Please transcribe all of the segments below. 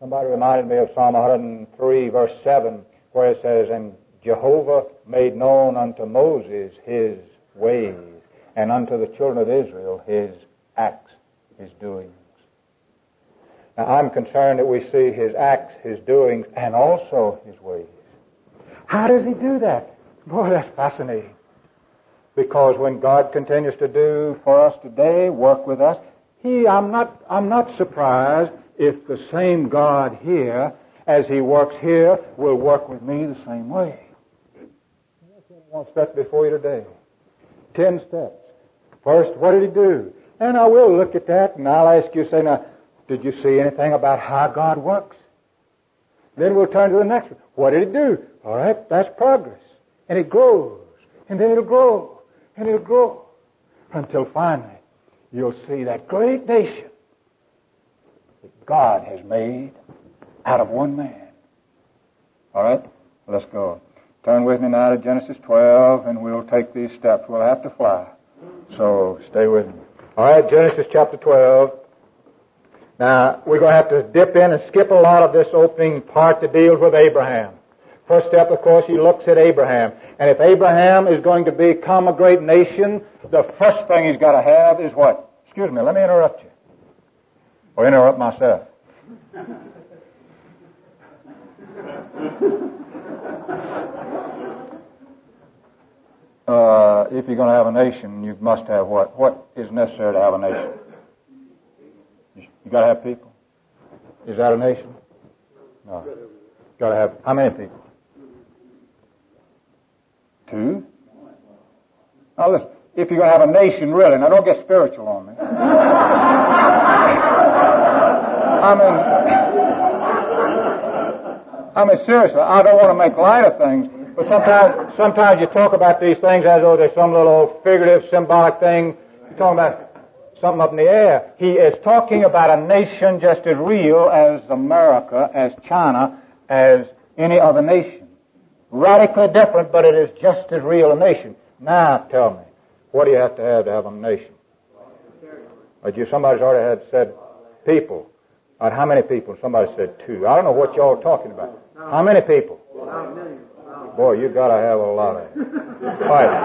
Somebody reminded me of Psalm 103, verse 7, where it says, "And Jehovah made known unto Moses his ways, and unto the children of Israel his acts," his doings. Now, I'm concerned that we see his acts, his doings, and also his ways. How does he do that? Boy, that's fascinating. Because when God continues to do for us today, work with us, I'm not surprised if the same God here, as he works here, will work with me the same way. One step before you today. 10 steps. First, what did he do? And I will look at that, and I'll ask you, say, now, did you see anything about how God works? Then we'll turn to the next one. What did he do? All right, that's progress. And it grows, and then it'll grow, and it'll grow, until finally you'll see that great nation that God has made out of one man. All right, let's go. Turn with me now to Genesis 12, and we'll take these steps. We'll have to fly, so stay with me. All right, Genesis chapter 12. Now, we're going to have to dip in and skip a lot of this opening part that deals with Abraham. First step, of course, he looks at Abraham. And if Abraham is going to become a great nation, the first thing he's got to have is what? Excuse me, let me interrupt you. Or interrupt myself. If you're going to have a nation, you must have what? What is necessary to have a nation? You got to have people. Is that a nation? No. Got to have how many people? 2. Now listen, if you're going to have a nation, really, now don't get spiritual on me. I mean, seriously, I don't want to make light of things, but sometimes you talk about these things as though there's some little figurative, symbolic thing. You're talking about something up in the air. He is talking about a nation just as real as America, as China, as any other nation. Radically different, but it is just as real a nation. Now tell me, what do you have to have a nation? Somebody's already said people. How many people? Somebody said 2. I don't know what y'all are talking about. How many people? Boy, you got to have a lot of it. All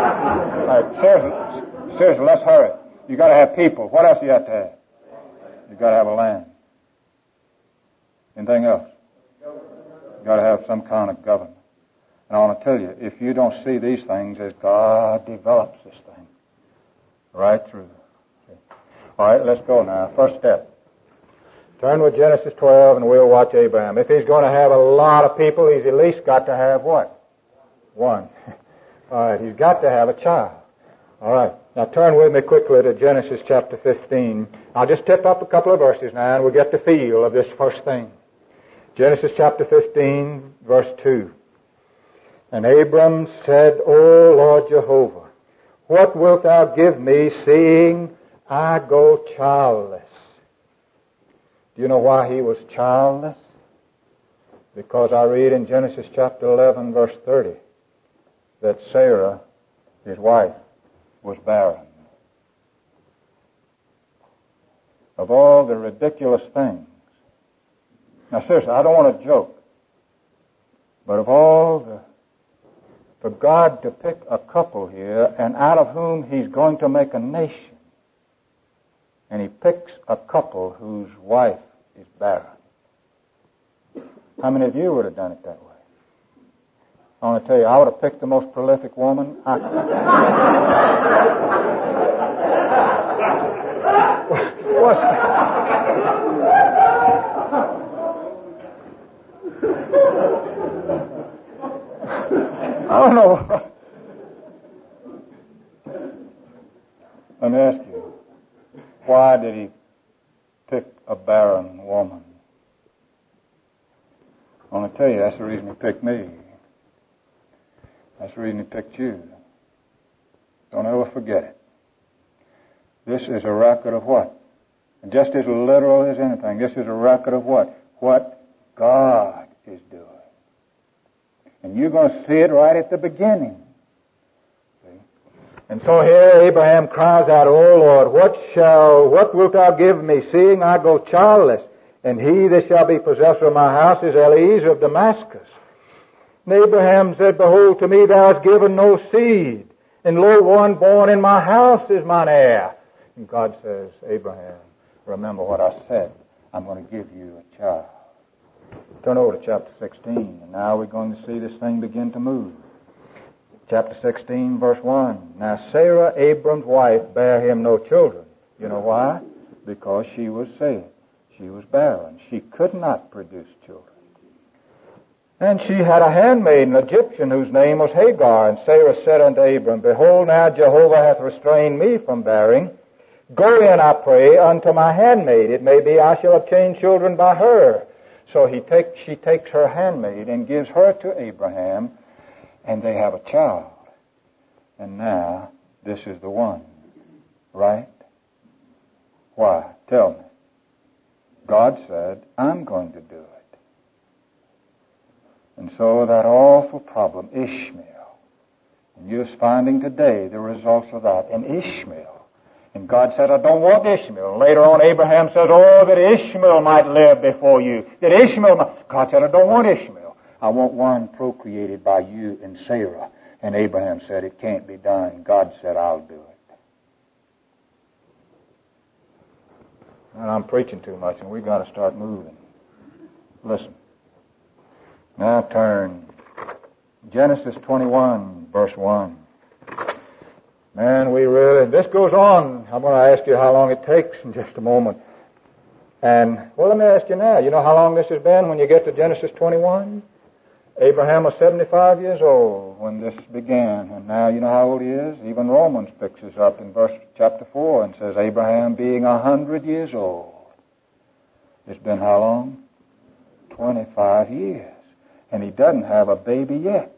right. Seriously, let's hurry. You got to have people. What else do you have to have? You got to have a land. Anything else? You got to have some kind of government. And I want to tell you, if you don't see these things as God develops this thing right through. All right, let's go now. First step. Turn with Genesis 12 and we'll watch Abraham. If he's going to have a lot of people, he's at least got to have what? 1. All right, he's got to have a child. All right, now turn with me quickly to Genesis chapter 15. I'll just tip up a couple of verses now and we'll get the feel of this first thing. Genesis chapter 15, verse 2. And Abram said, O Lord Jehovah, what wilt thou give me, seeing I go childless? Do you know why he was childless? Because I read in Genesis chapter 11, verse 30, that Sarah, his wife, was barren. Of all the ridiculous things. Now seriously, I don't want to joke, but of all for God to pick a couple here, and out of whom he's going to make a nation, and he picks a couple whose wife is barren. How many of you would have done it that way? I want to tell you, I would have picked the most prolific woman. I don't know. Let me ask you, why did he pick a barren woman? I want to tell you, that's the reason he picked me. That's the reason he picked you. Don't ever forget it. This is a record of what? Just as literal as anything, this is a record of what? What God is doing. And you're going to see it right at the beginning. See? And so here Abraham cries out, O Lord, what wilt thou give me, seeing I go childless? And he that shall be possessor of my house is Eliezer of Damascus. And Abraham said, Behold, to me thou hast given no seed, and lo, one born in my house is mine heir. And God says, Abraham, remember what I said. I'm going to give you a child. Turn over to chapter 16, and now we're going to see this thing begin to move. Chapter 16, verse 1. Now Sarah, Abram's wife, bare him no children. You know why? Because she was sick. She was barren. She could not produce children. And she had a handmaid, an Egyptian, whose name was Hagar. And Sarah said unto Abram, Behold, now Jehovah hath restrained me from bearing. Go in, I pray, unto my handmaid. It may be I shall obtain children by her. So she takes her handmaid and gives her to Abraham, and they have a child. And now, this is the one. Right? Why? Tell me. God said, I'm going to do it. And so that awful problem, Ishmael, and you're finding today the results of that in Ishmael. And God said, I don't want Ishmael. Later on, Abraham says, oh, that Ishmael might live before you. That Ishmael might... God said, I don't want Ishmael. I want one procreated by you and Sarah. And Abraham said, it can't be done. God said, I'll do it. And I'm preaching too much, and we've got to start moving. Listen. Now turn. Genesis 21, verse 1. Man, this goes on. I'm going to ask you how long it takes in just a moment. And, well, let me ask you now. You know how long this has been when you get to Genesis 21? Abraham was 75 years old when this began. And now you know how old he is? Even Romans picks us up in chapter 4 and says, Abraham being 100 years old. It's been how long? 25 years. And he doesn't have a baby yet.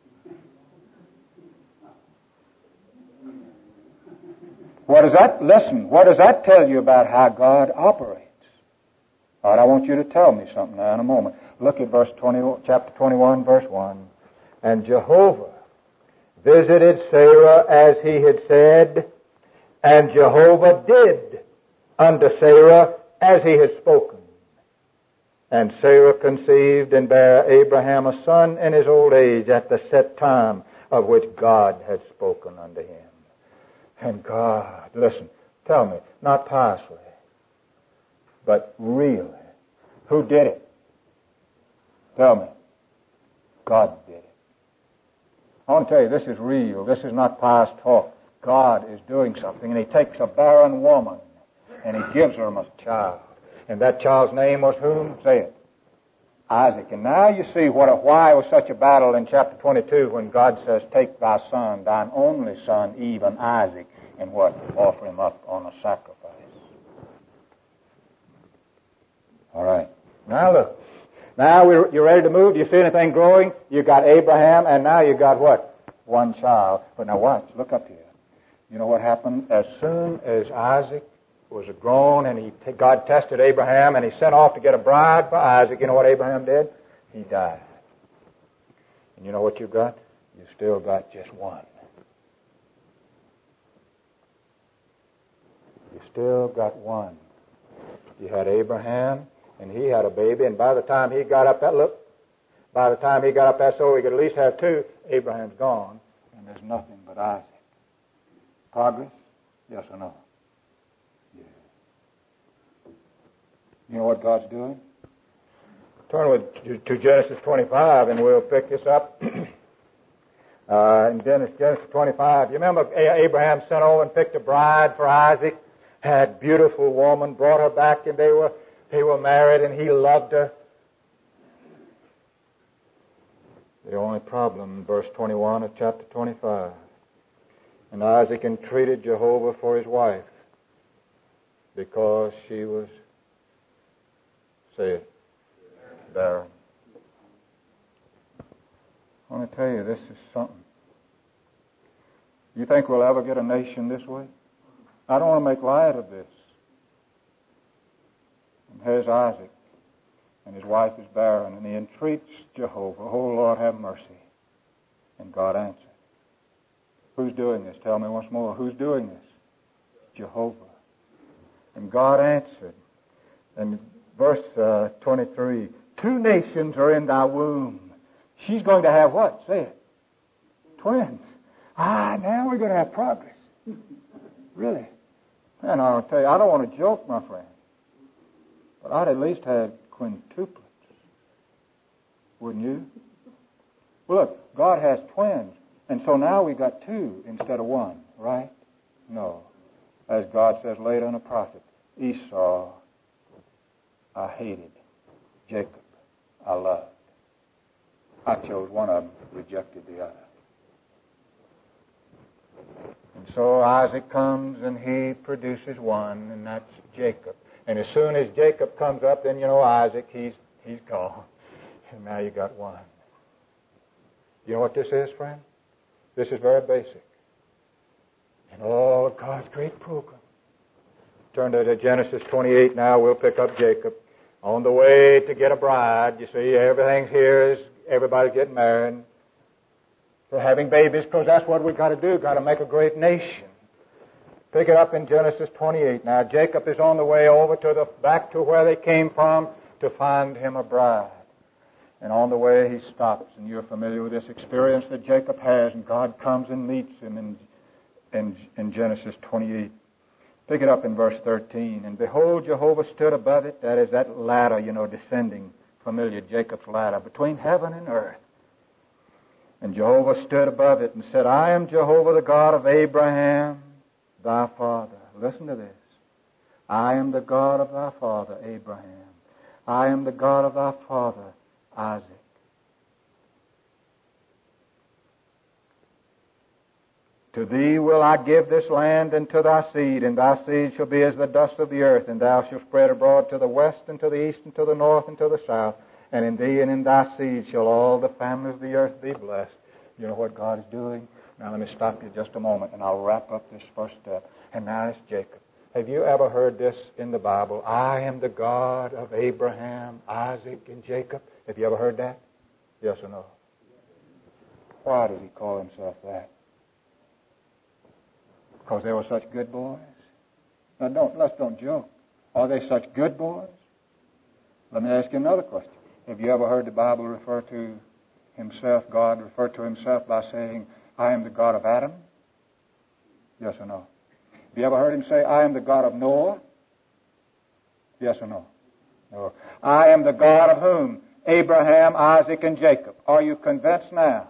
What does that tell you about how God operates? All right, I want you to tell me something now in a moment. Look at chapter 21, verse 1. And Jehovah visited Sarah as he had said, and Jehovah did unto Sarah as he had spoken. And Sarah conceived and bare Abraham a son in his old age at the set time of which God had spoken unto him. And God, listen, tell me, not piously, but really, who did it? Tell me. God did it. I want to tell you, this is real. This is not pious talk. God is doing something, and he takes a barren woman, and he gives her a child. And that child's name was whom? Say it. Isaac. And now you see why it was such a battle in chapter 22 when God says, take thy son, thine only son, even Isaac, and what? Offer him up on a sacrifice. All right. Now look. Now you're ready to move. Do you see anything growing? You got Abraham, and now you got what? One child. But now watch. Look up here. You know what happened? As soon as Isaac was grown, and God tested Abraham, and he sent off to get a bride for Isaac. You know what Abraham did? He died. And you know what you've got? You've still got just one. You still got one. You had Abraham, and he had a baby, and by the time he got up that so he could at least have two, Abraham's gone, and there's nothing but Isaac. Progress? Yes or no? Yeah. You know what God's doing? Turn to Genesis 25, and we'll pick this up. In Genesis 25, you remember Abraham sent over and picked a bride for Isaac, had beautiful woman, brought her back, and they were married, and he loved her. The only problem in verse 21 of chapter 25. And Isaac entreated Jehovah for his wife because she was, say it, barren. I want to tell you, this is something. You think we'll ever get a nation this way? I don't want to make light of this. And here's Isaac, and his wife is barren, and he entreats Jehovah, oh Lord, have mercy. And God answered. Who's doing this? Tell me once more. Who's doing this? Jehovah. And God answered. And Verse 23. 2 nations are in thy womb. She's going to have what? Say it. Twins. Now we're going to have progress. Really. And I'll tell you, I don't want to joke, my friend, but I'd at least had quintuplets. Wouldn't you? Well, look, God has twins. And so now we got 2 instead of 1, right? No. As God says later in a prophet, Esau I hated. Jacob I loved. I chose one of them, rejected the other. And so Isaac comes and he produces one, and that's Jacob. And as soon as Jacob comes up, then you know Isaac, he's gone. And now you got one. You know what this is, friend? This is very basic. In all of God's great program. Turn to Genesis 28 now. We'll pick up Jacob. On the way to get a bride. You see, everything's here. Everybody's getting married. They're having babies because that's what we've got to do. Got to make a great nation. Pick it up in Genesis 28 now. Jacob is on the way over back to where they came from to find him a bride. And on the way he stops, and you're familiar with this experience that Jacob has, and God comes and meets him in Genesis 28. Pick it up in verse 13. And behold, Jehovah stood above it. That is that ladder, descending, familiar, Jacob's ladder, between heaven and earth. And Jehovah stood above it and said, I am Jehovah, the God of Abraham, thy father. Listen to this. I am the God of thy father, Abraham. I am the God of thy father, Isaac. To thee will I give this land and to thy seed, and thy seed shall be as the dust of the earth, and thou shalt spread abroad to the west and to the east and to the north and to the south. And in thee and in thy seed shall all the families of the earth be blessed. You know what God is doing? Now let me stop you just a moment, and I'll wrap up this first step. And now it's Jacob. Have you ever heard this in the Bible? I am the God of Abraham, Isaac, and Jacob. Have you ever heard that? Yes or no? Why does he call himself that? Because they were such good boys? Now let's don't joke. Are they such good boys? Let me ask you another question. Have you ever heard the Bible refer to himself, God refer to himself by saying, I am the God of Adam? Yes or no? Have you ever heard him say, I am the God of Noah? Yes or no? No. I am the God of whom? Abraham, Isaac, and Jacob. Are you convinced now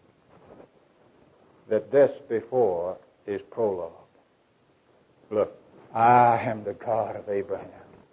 that this before is prologue? Look, I am the God of Abraham,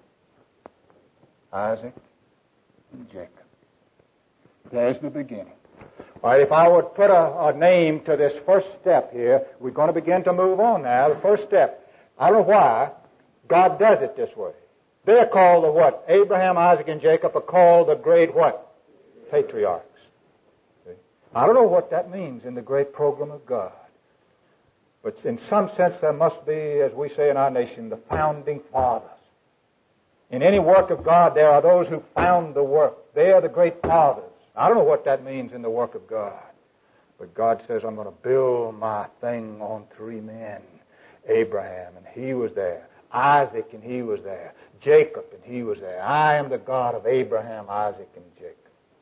Isaac, and Jacob. There's the beginning. All right, if I would put a name to this first step here, we're going to begin to move on now. The first step. I don't know why God does it this way. They're called the what? Abraham, Isaac, and Jacob are called the great what? Patriarchs. See? I don't know what that means in the great program of God. But in some sense there must be, as we say in our nation, the founding fathers. In any work of God, there are those who found the work. They are the great fathers. I don't know what that means in the work of God. But God says, I'm going to build my thing on 3 men. Abraham, and he was there. Isaac, and he was there. Jacob, and he was there. I am the God of Abraham, Isaac, and Jacob.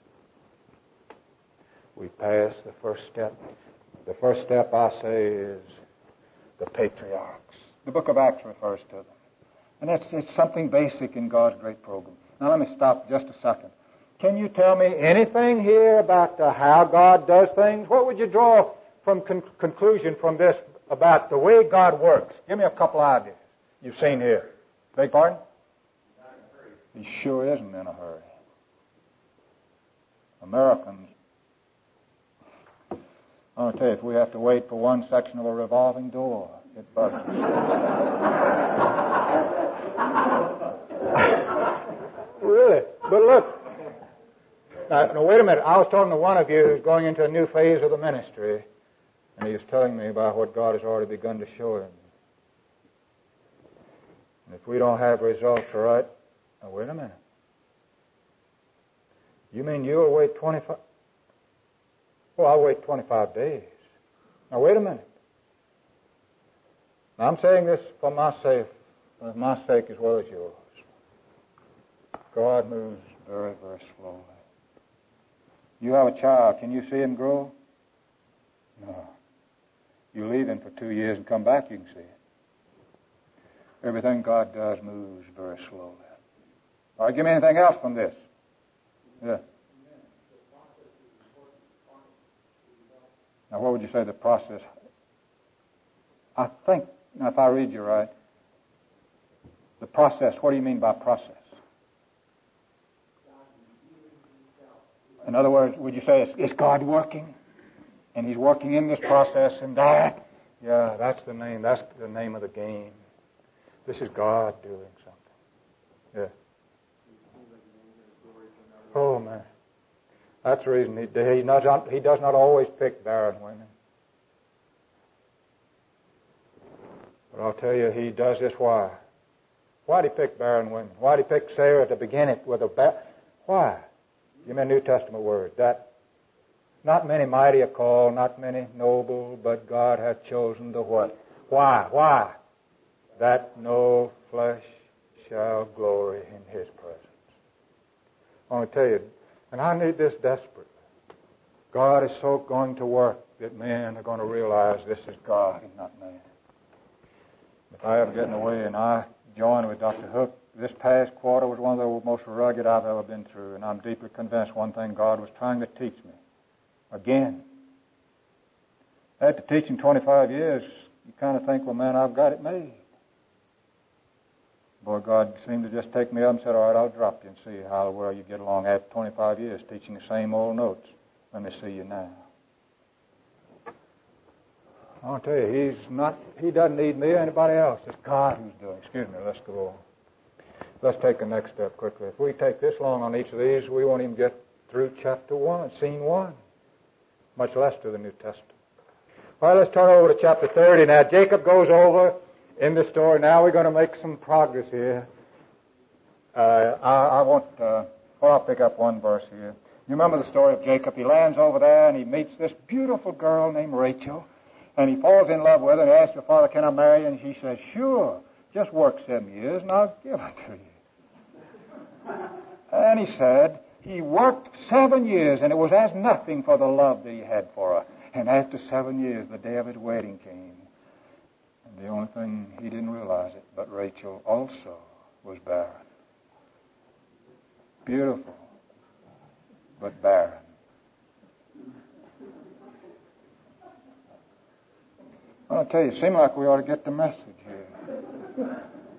We pass the first step. The first step, I say, is the patriarchs. The book of Acts refers to them. And it's something basic in God's great program. Now let me stop just a second. Can you tell me anything here about how God does things? What would you draw from conclusion from this about the way God works? Give me a couple ideas you've seen here. Beg pardon? He sure isn't in a hurry. Americans, I'll tell you, if we have to wait for one section of a revolving door, it bugs us. Really? But look. Now, wait a minute. I was talking to one of you who's going into a new phase of the ministry, and he was telling me about what God has already begun to show him. And if we don't have results, all right, now wait a minute. You mean you'll wait 25? Well, I'll wait 25 days. Now, wait a minute. Now, I'm saying this for my sake as well as yours. God moves very, very slowly. You have a child. Can you see him grow? No. You leave him for 2 years and come back, you can see it. Everything God does moves very slowly. All right, give me anything else from this. Yeah. Now, what would you say the process? I think, now if I read you right, the process, what do you mean by process? In other words, would you say is God working? And He's working in this process and that? Yeah, that's the name. That's the name of the game. This is God doing something. Yeah. Oh, man. That's the reason He does not always pick barren women. But I'll tell you, He does this why? Why did He pick barren women? Why did He pick Sarah to begin it with Why? Give me a New Testament word. That not many mighty are called, not many noble, but God hath chosen the what? Why? Why? That no flesh shall glory in His presence. I want to tell you, and I need this desperately. God is so going to work that men are going to realize this is God and not man. If I ever get in the way and I join with Dr. Hook, this past quarter was one of the most rugged I've ever been through, and I'm deeply convinced one thing God was trying to teach me. Again. After teaching 25 years, you kind of think, well, man, I've got it made. Boy, God seemed to just take me up and said, all right, I'll drop you and see how well you get along after 25 years teaching the same old notes. Let me see you now. I'll tell you, He doesn't need me or anybody else. It's God who's doing. Excuse me, let's go on. Let's take the next step quickly. If we take this long on each of these, we won't even get through chapter 1, scene 1, much less to the New Testament. All right, let's turn over to chapter 30. Now, Jacob goes over in the story. Now we're going to make some progress here. I'll pick up one verse here. You remember the story of Jacob. He lands over there and he meets this beautiful girl named Rachel. And he falls in love with her and he asks her, Father, can I marry you? And she says, sure. Just work 7 years and I'll give it to you. And he said, he worked 7 years and it was as nothing for the love that he had for her. And after 7 years, the day of his wedding came. And the only thing, he didn't realize it, but Rachel also was barren. Beautiful, but barren. I'll tell you, it seems like we ought to get the message here.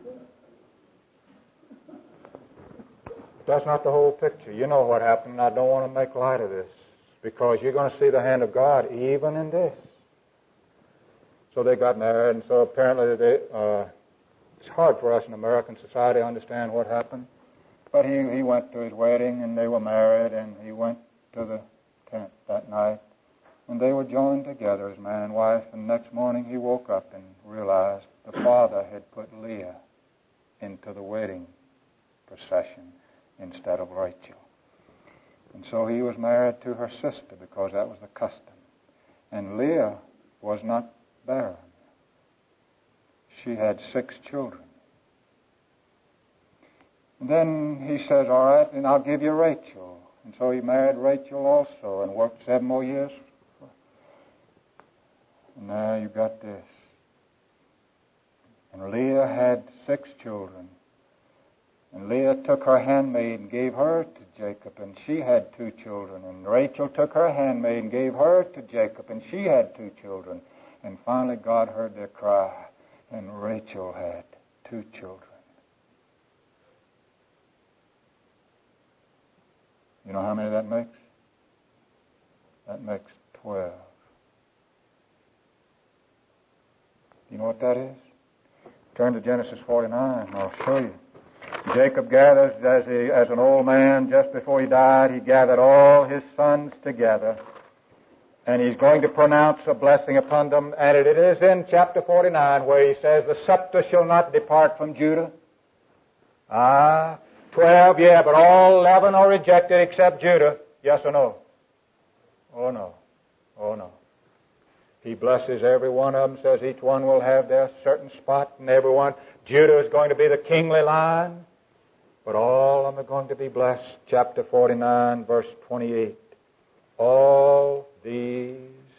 That's not the whole picture. You know what happened, and I don't want to make light of this, because you're going to see the hand of God even in this. So they got married, and so apparently it's hard for us in American society to understand what happened. But he went to his wedding, and they were married, and he went to the tent that night. And they were joined together as man and wife, and next morning he woke up and realized the father had put Leah into the wedding procession instead of Rachel. And so he was married to her sister because that was the custom. And Leah was not barren. She had 6 children. And then he says, all right, then I'll give you Rachel. And so he married Rachel also and worked 7 more years. And now you got this. And Leah had 6 children. And Leah took her handmaid and gave her to Jacob, and she had 2 children. And Rachel took her handmaid and gave her to Jacob, and she had 2 children. And finally God heard their cry, and Rachel had 2 children. You know how many that makes? That makes 12. You know what that is? Turn to Genesis 49, and I'll show you. Jacob gathers, as an old man, just before he died, he gathered all his sons together, and he's going to pronounce a blessing upon them, and it is in chapter 49 where he says, the scepter shall not depart from Judah. 12, yeah, but all 11 are rejected except Judah. Yes or no? Oh, no. Oh, no. He blesses every one of them, says each one will have their certain spot, and everyone. Judah is going to be the kingly line. but all of them are going to be blessed. Chapter 49, verse 28. All these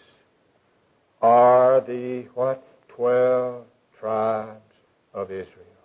are the, what? 12 tribes of Israel.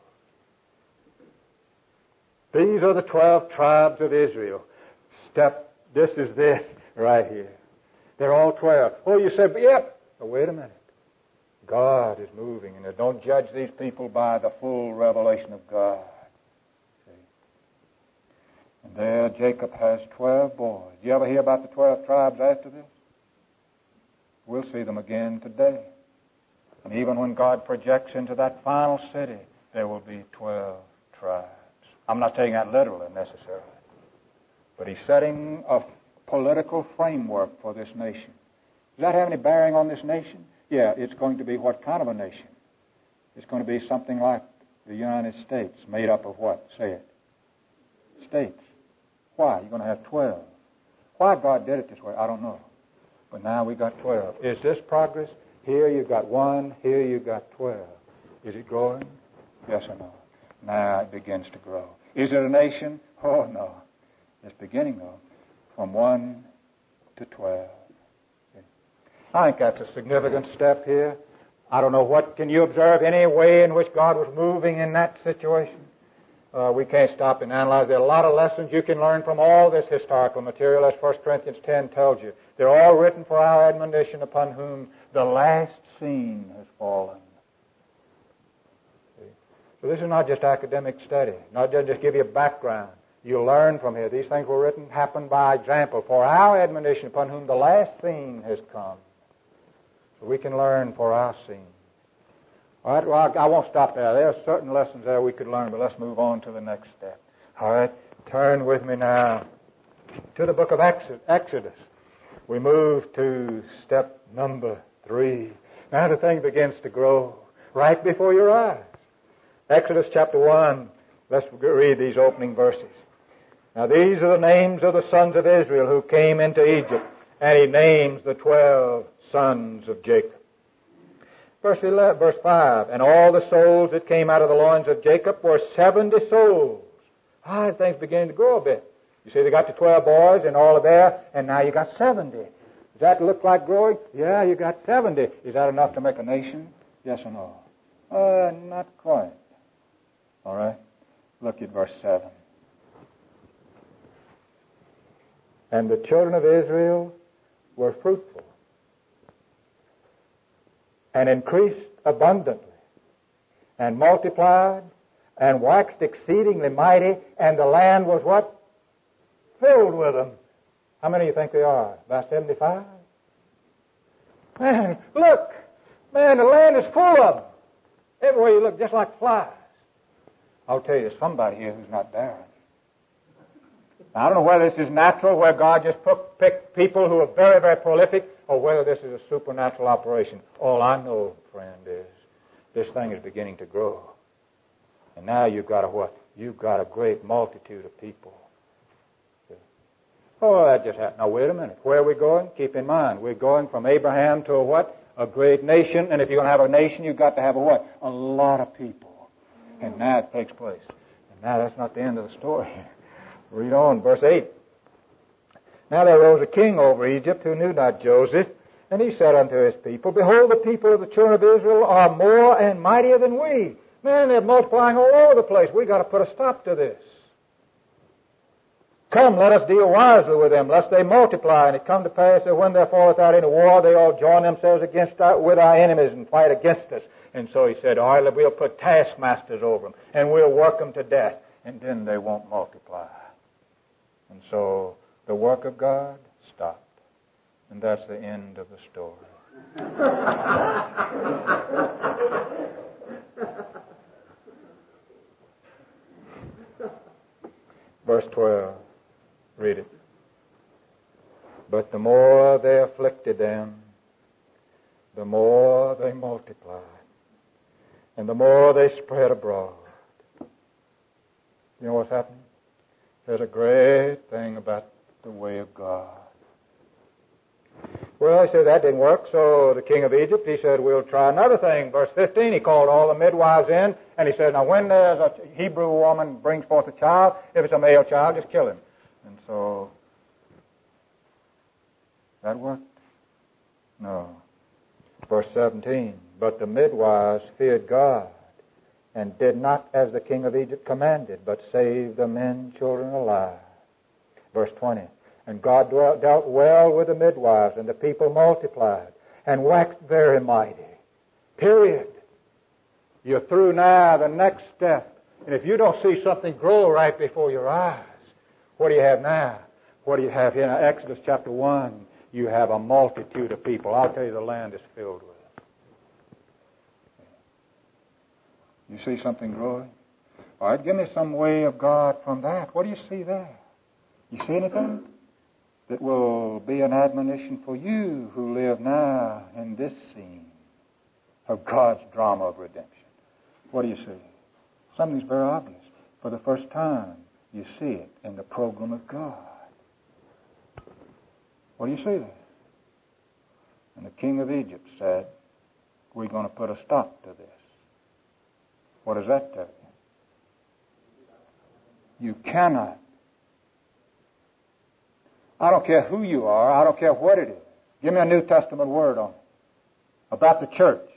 These are the 12 tribes of Israel. This is this right here. They're all 12. Oh, you say, yep. But wait a minute. God is moving, and don't judge these people by the full revelation of God. See? And there Jacob has 12 boys. You ever hear about the 12 tribes after this? We'll see them again today. And even when God projects into that final city, there will be 12 tribes. I'm not taking that literally necessarily. But he's setting a political framework for this nation. Does that have any bearing on this nation? Yeah, it's going to be what kind of a nation? It's going to be something like the United States, made up of what? Say it. States. Why? You're going to have 12. Why God did it this way, I don't know. But now we got 12. Is this progress? Here you got 1, here you got 12. Is it growing? Yes or no? Now it begins to grow. Is it a nation? Oh, no. It's beginning, though, from 1 to 12. I think that's a significant step here. I don't know what, can you observe any way in which God was moving in that situation? We can't stop and analyze. There are a lot of lessons you can learn from all this historical material, as 1 Corinthians 10 tells you. They're all written for our admonition, upon whom the last scene has fallen. See? So this is not just academic study, not just give you a background. You learn from here. These things were written, happened by example, for our admonition, upon whom the last scene has come. So we can learn for our scene. All right, well, I won't stop there. There are certain lessons there we could learn, but let's move on to the next step. All right, turn with me now to the book of Exodus. We move to step number 3. Now the thing begins to grow right before your eyes. Exodus chapter 1. Let's read these opening verses. Now these are the names of the sons of Israel who came into Egypt, and he names the 12 sons of Jacob. Verse 5, and all the souls that came out of the loins of Jacob were 70 souls. Things beginning to grow a bit. You see, they got the 12 boys and all of there, and now you got 70. Does that look like growing? Yeah, you got 70. Is that enough to make a nation? Yes or no? Not quite. All right. Look at verse 7. And the children of Israel were fruitful and increased abundantly and multiplied and waxed exceedingly mighty, and the land was what? Filled with them. How many do you think they are? About 75? Man, look! Man, the land is full of them. Everywhere you look, just like flies. I'll tell you, there's somebody here who's not barren. Now, I don't know whether this is natural, where God just picked people who are very, very prolific, or whether this is a supernatural operation. All I know, friend, is this thing is beginning to grow. And now you've got a what? You've got a great multitude of people. Oh, that just happened. Now, wait a minute. Where are we going? Keep in mind, we're going from Abraham to a what? A great nation. And if you're going to have a nation, you've got to have a what? A lot of people. And now it takes place. And now that's not the end of the story. Read on, verse 8. Now there arose a king over Egypt who knew not Joseph, and he said unto his people, behold, the people of the children of Israel are more and mightier than we. Man, they're multiplying all over the place. We've got to put a stop to this. Come, let us deal wisely with them, lest they multiply. And it come to pass that when there falleth out any war, they all join themselves with our enemies and fight against us. And so he said, all right, we'll put taskmasters over them, and we'll work them to death, and then they won't multiply. And so the work of God stopped. And that's the end of the story. Verse 12. Read it. But the more they afflicted them, the more they multiplied, and the more they spread abroad. You know what's happening? There's a great thing about the way of God. Well, he said that didn't work, so the king of Egypt, he said, we'll try another thing. Verse 15, he called all the midwives in, and he said, now when there's a Hebrew woman brings forth a child, if it's a male child, just kill him. And so, that worked? No. Verse 17, but the midwives feared God, and did not as the king of Egypt commanded, but saved the men, children alive. Verse 20, and God dealt well with the midwives, and the people multiplied, and waxed very mighty. Period. You're through now, the next step. And if you don't see something grow right before your eyes, what do you have now? What do you have here in Exodus chapter 1? You have a multitude of people. I'll tell you, the land is filled with it. You see something growing? All right, give me some way of God from that. What do you see there? You see anything that will be an admonition for you who live now in this scene of God's drama of redemption? What do you see? Something's very obvious. For the first time, you see it in the program of God. What do you see there? And the king of Egypt said, we're going to put a stop to this. What does that tell you? You cannot. I don't care who you are. I don't care what it is. Give me a New Testament word on it. About the church.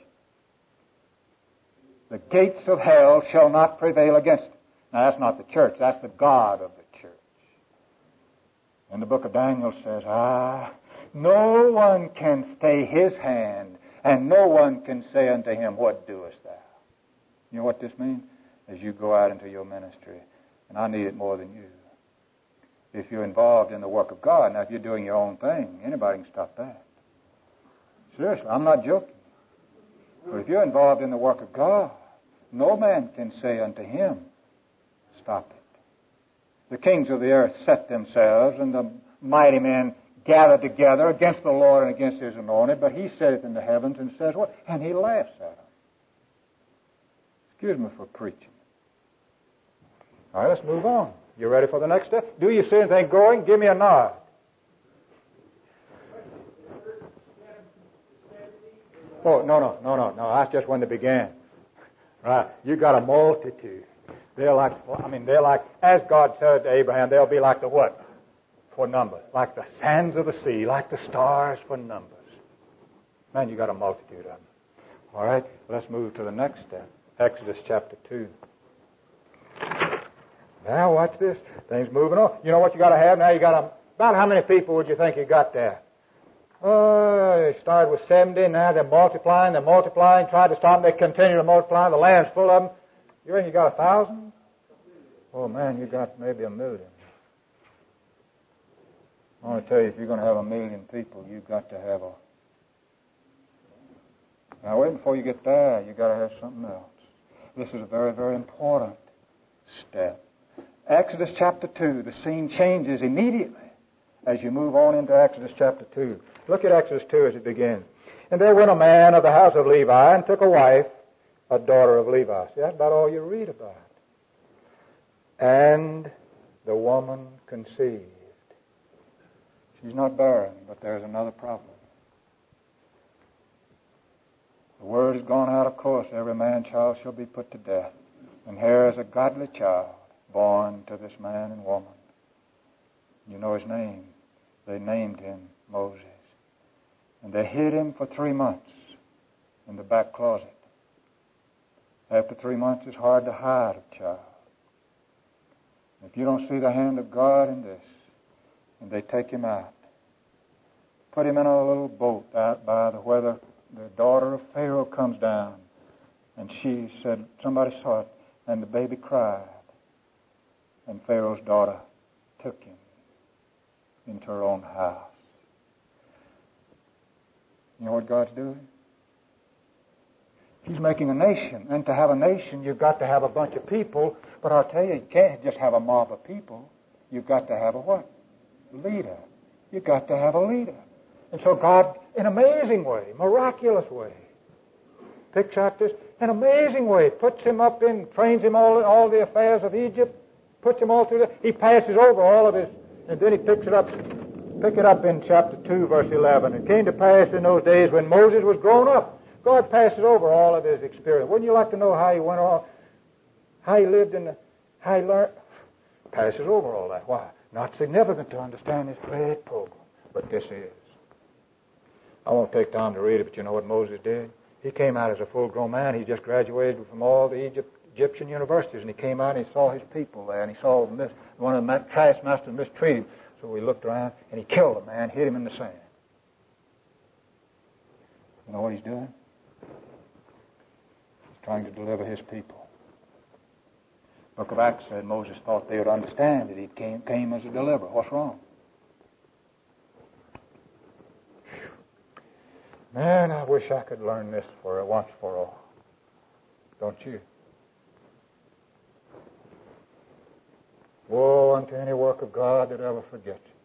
The gates of hell shall not prevail against it. Now, that's not the church. That's the God of the church. And the book of Daniel says, no one can stay his hand, and no one can say unto him, what doest thou? You know what this means? As you go out into your ministry, and I need it more than you. If you're involved in the work of God, now if you're doing your own thing, anybody can stop that. Seriously, I'm not joking. But if you're involved in the work of God, no man can say unto him, stop it. The kings of the earth set themselves, and the mighty men gathered together against the Lord and against his anointed, but he sitteth in the heavens and says what? And he laughs at them. Excuse me for preaching. All right, let's move on. You ready for the next step? Do you see anything growing? Give me a nod. Oh, no. That's just when they began. Right. You got a multitude. They're like, as God said to Abraham, they'll be like the what? For numbers. Like the sands of the sea, like the stars for numbers. Man, you got a multitude of them. All right, let's move to the next step. Exodus chapter 2. Now, watch this. Things moving on. You know what you got to have now? You got about how many people would you think you got there? They started with 70, now they're multiplying, tried to stop them, they continue to multiply, the land's full of them. You reckon you got 1,000? Oh man, you got maybe 1 million. I want to tell you, if you're going to have 1 million people, you've got to have a... Now wait, before you get there, you've got to have something else. This is a very, very important step. Exodus chapter 2, the scene changes immediately as you move on into Exodus chapter 2. Look at Exodus 2 as it begins. And there went a man of the house of Levi and took a wife, a daughter of Levi. See, that's about all you read about. And the woman conceived. She's not barren, but there's another problem. The word has gone out, of course, every man-child shall be put to death. And here is a godly child born to this man and woman. You know his name. They named him Moses. And they hid him for 3 months in the back closet. After 3 months, it's hard to hide a child. If you don't see the hand of God in this, and they take him out, put him in a little boat out by where the daughter of Pharaoh comes down, and she said, somebody saw it, and the baby cried. And Pharaoh's daughter took him into her own house. You know what God's doing? He's making a nation. And to have a nation, you've got to have a bunch of people. But I'll tell you can't just have a mob of people. You've got to have a what? Leader. You've got to have a leader. And so God, in an amazing way, miraculous way, picks out this, an amazing way, puts him up in, trains him all the affairs of Egypt, puts him all through that. He passes over all of his, and then he picks it up. Pick it up in chapter 2, verse 11. It came to pass in those days when Moses was grown up. God passes over all of his experience. Wouldn't you like to know how he went on, how he lived how he learned? Passes over all that. Why? Not significant to understand his great program. But this is. I won't take time to read it, but you know what Moses did? He came out as a full-grown man. He just graduated from all the Egyptian universities, and he came out and he saw his people there, and he saw one of the taskmasters mistreated. So he looked around, and he killed a man, hit him in the sand. You know what he's doing? He's trying to deliver his people. Book of Acts said Moses thought they would understand that he came as a deliverer. What's wrong? Man, I wish I could learn this once for all. Don't you? Woe unto any work of God that ever forgets it.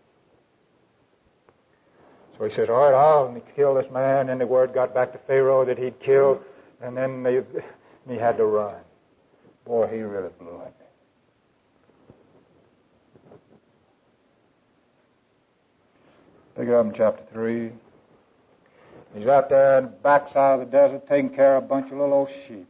So he says, all right, I'll kill this man. And the word got back to Pharaoh that he'd killed, and then he had to run. Boy, he really blew it. Pick it up in chapter 3. He's out there in the backside of the desert taking care of a bunch of little old sheep.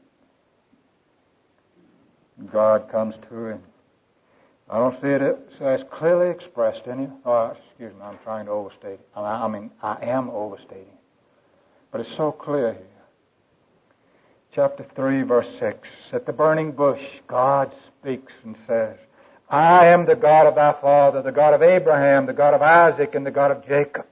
God comes to him. I don't see it as clearly expressed in him. Oh, excuse me, I'm trying to overstate it. I am overstating it. But it's so clear here. Chapter 3, verse 6. At the burning bush, God speaks and says, I am the God of thy father, the God of Abraham, the God of Isaac, and the God of Jacob.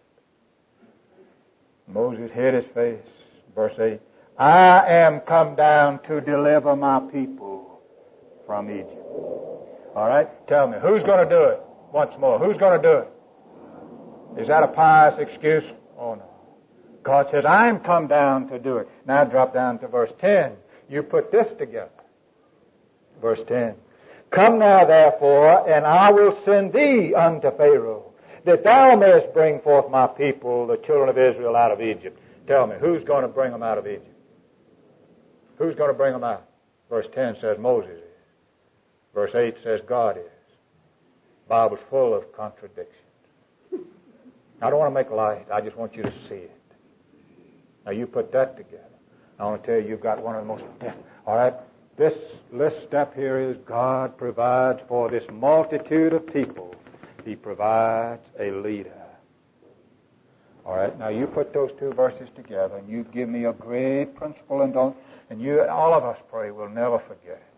Moses hid his face. Verse 8. I am come down to deliver my people from Egypt. All right? Tell me, who's going to do it? Once more, who's going to do it? Is that a pious excuse? Oh, no. God says, I'm come down to do it. Now drop down to verse 10. You put this together. Verse 10. Come now, therefore, and I will send thee unto Pharaoh, that thou mayest bring forth my people, the children of Israel, out of Egypt. Tell me, who's going to bring them out of Egypt? Who's going to bring them out? Verse 10 says Moses is. Verse 8 says God is. The Bible's full of contradictions. I don't want to make light. I just want you to see it. Now, you put that together. I want to tell you, you've got one of the most... All right? This step here is God provides for this multitude of people. He provides a leader. All right? Now, you put those two verses together, and you give me a great principle, and all of us pray we'll never forget it.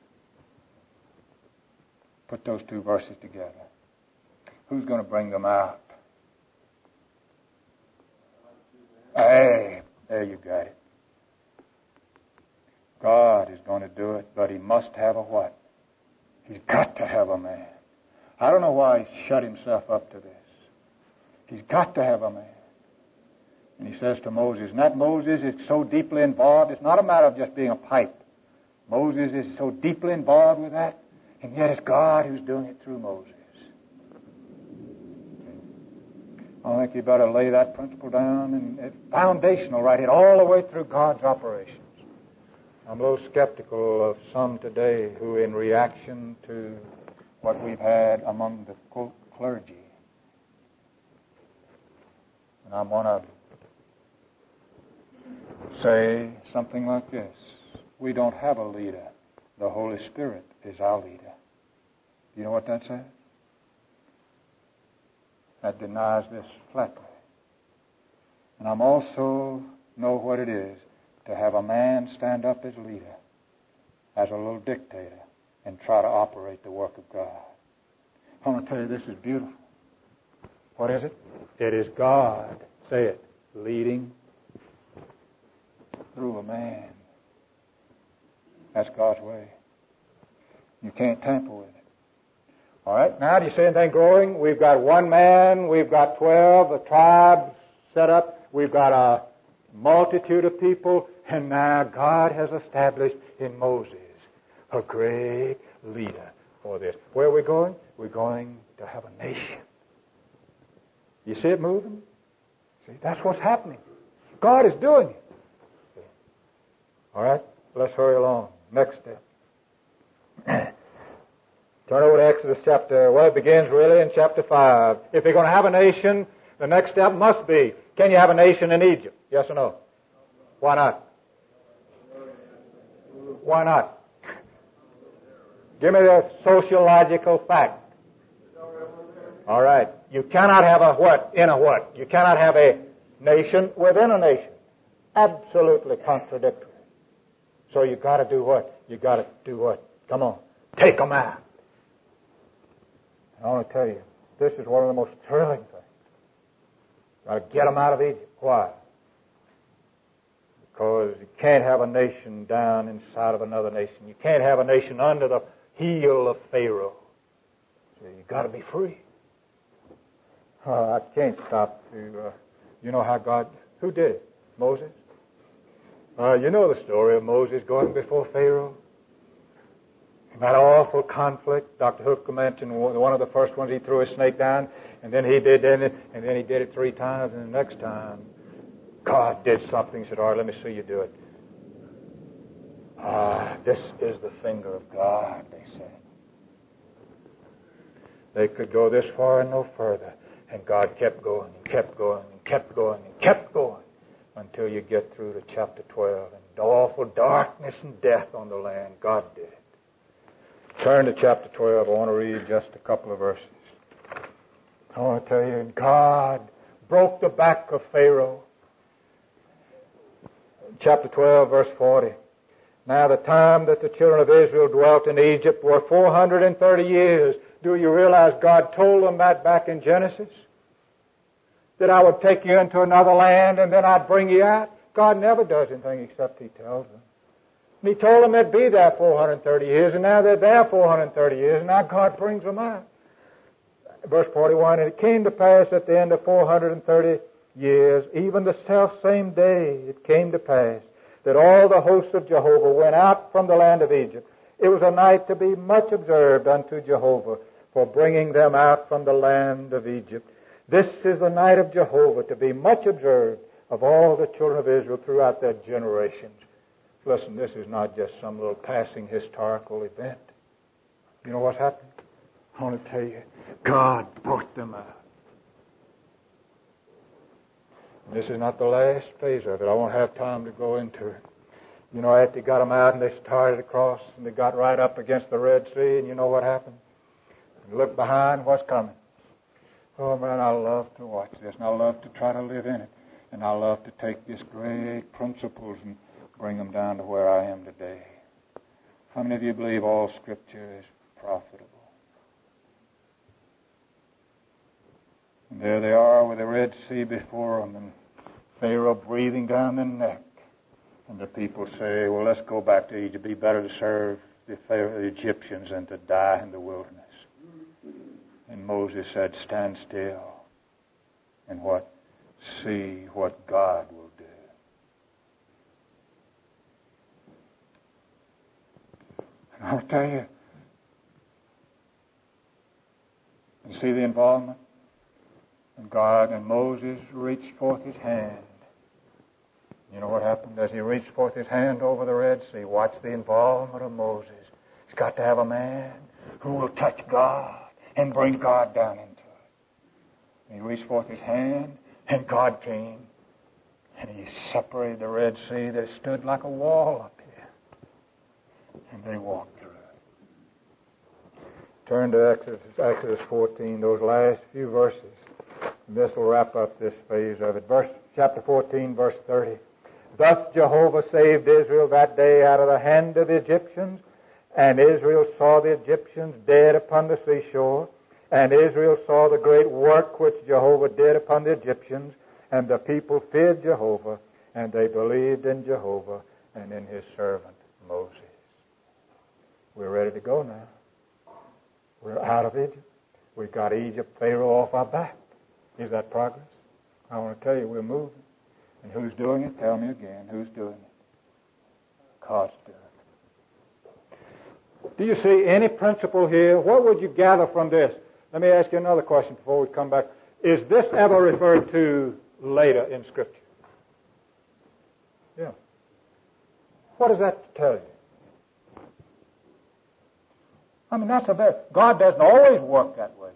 Put those two verses together. Who's going to bring them out? Hey, there you got it. God is going to do it, but he must have a what? He's got to have a man. I don't know why he shut himself up to this. He's got to have a man. And he says to Moses, and that Moses is so deeply involved, it's not a matter of just being a pipe. Moses is so deeply involved with that, and yet it's God who's doing it through Moses. I think you better lay that principle down, and it's foundational right here, all the way through God's operations. I'm a little skeptical of some today who, in reaction to what we've had among the clergy, and I'm going to say something like this. We don't have a leader. The Holy Spirit is our leader. You know what that says? That denies this flatly. And I'm also know what it is to have a man stand up as leader, as a little dictator, and try to operate the work of God. I want to tell you this is beautiful. What is it? It is God, say it, leading through a man. That's God's way. You can't tamper with it. All right, now do you see anything growing? We've got one man, we've got 12, a tribe set up, we've got a multitude of people, and now God has established in Moses a great leader for this. Where are we going? We're going to have a nation. You see it moving? See, that's what's happening. God is doing it. See? All right, let's hurry along. Next step. Turn over to Exodus chapter, well, it begins really in chapter 5. If you're going to have a nation, the next step must be, can you have a nation in Egypt? Yes or no? Why not? Why not? Give me the sociological fact. All right. You cannot have a what in a what? You cannot have a nation within a nation. Absolutely contradictory. So you got to do what? You got to do what? Come on. Take them out. I want to tell you, this is one of the most thrilling things. Got to get them out of Egypt. Why? Because you can't have a nation down inside of another nation. You can't have a nation under the heel of Pharaoh. So you got to be free. I can't stop to, you know how God, who did it? Moses? You know the story of Moses going before Pharaoh. That awful conflict. Dr. Hooker mentioned one of the first ones, he threw a snake down, and then he did it, and then he did it 3 times, and the next time God did something. He said, all right, let me see you do it. This is the finger of God, they said. They could go this far and no further, and God kept going and kept going and kept going and kept going until you get through to chapter 12, and awful darkness and death on the land. God did it. Turn to chapter 12. I want to read just a couple of verses. I want to tell you, God broke the back of Pharaoh. Chapter 12, verse 40. Now the time that the children of Israel dwelt in Egypt were 430 years. Do you realize God told them that back in Genesis? That I would take you into another land and then I'd bring you out? God never does anything except He tells them. And He told them they'd be there 430 years, and now they're there 430 years, and now God brings them out. Verse 41, and it came to pass at the end of 430 years, even the selfsame day it came to pass, that all the hosts of Jehovah went out from the land of Egypt. It was a night to be much observed unto Jehovah for bringing them out from the land of Egypt. This is the night of Jehovah to be much observed of all the children of Israel throughout their generations. Listen, this is not just some little passing historical event. You know what's happened? I want to tell you, God brought them out. This is not the last phase of it. I won't have time to go into it. You know, after they got them out and they started across and they got right up against the Red Sea, and you know what happened? And look behind, what's coming? Oh, man, I love to watch this, and I love to try to live in it. And I love to take these great principles and bring them down to where I am today. How many of you believe all Scripture is profitable? And there they are with the Red Sea before them and Pharaoh breathing down their neck. And the people say, well, let's go back to Egypt. It'd be better to serve the Egyptians than to die in the wilderness. And Moses said, stand still. And what? See what God will do. And I'll tell you, you see the involvement? And God and Moses reached forth his hand. You know what happened as he reached forth his hand over the Red Sea? Watch the involvement of Moses. He's got to have a man who will touch God and bring God down into it. And he reached forth his hand, and God came, and he separated the Red Sea that stood like a wall up here. And they walked through it. Turn to Exodus 14, those last few verses. And this will wrap up this phase of it. Chapter 14, verse 30. Thus Jehovah saved Israel that day out of the hand of the Egyptians, and Israel saw the Egyptians dead upon the seashore, and Israel saw the great work which Jehovah did upon the Egyptians, and the people feared Jehovah, and they believed in Jehovah and in his servant Moses. We're ready to go now. We're out of Egypt. We've got Egypt, Pharaoh off our back. Is that progress? I want to tell you, we're moving. And who's doing it? Tell me again. Who's doing it? God's doing it. Do you see any principle here? What would you gather from this? Let me ask you another question before we come back. Is this ever referred to later in Scripture? Yeah. What does that tell you? I mean, God doesn't always work that way.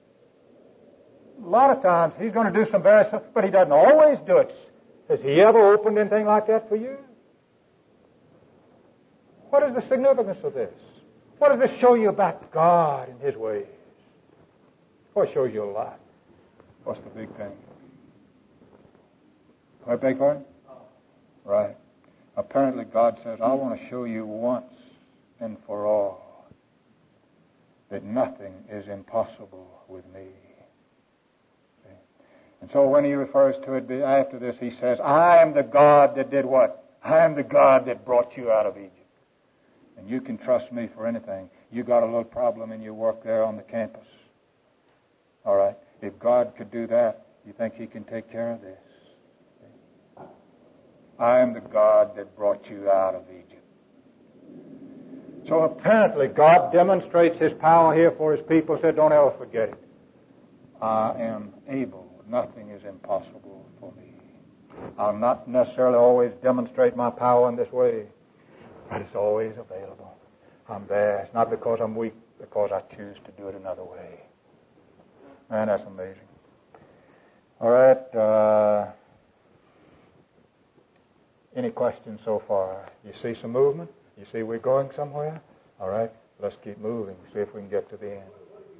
A lot of times He's going to do some very simple, but He doesn't always do it. Has He ever opened anything like that for you? What is the significance of this? What does this show you about God and His ways? Well, it shows you a lot. What's the big thing? I beg pardon? Right. Apparently God says, I want to show you once and for all that nothing is impossible with me. See? And so when He refers to it after this, He says, I am the God that did what? I am the God that brought you out of Egypt. And you can trust me for anything. You got a little problem in your work there on the campus. All right. If God could do that, you think He can take care of this? I am the God that brought you out of Egypt. So apparently God demonstrates His power here for His people. Said, don't ever forget it. I am able. Nothing is impossible for me. I'll not necessarily always demonstrate my power in this way, but it's always available. I'm there. It's not because I'm weak, because I choose to do it another way. Man, that's amazing. All right. Any questions so far? You see some movement? You see we're going somewhere? All right. Let's keep moving. See if we can get to the end.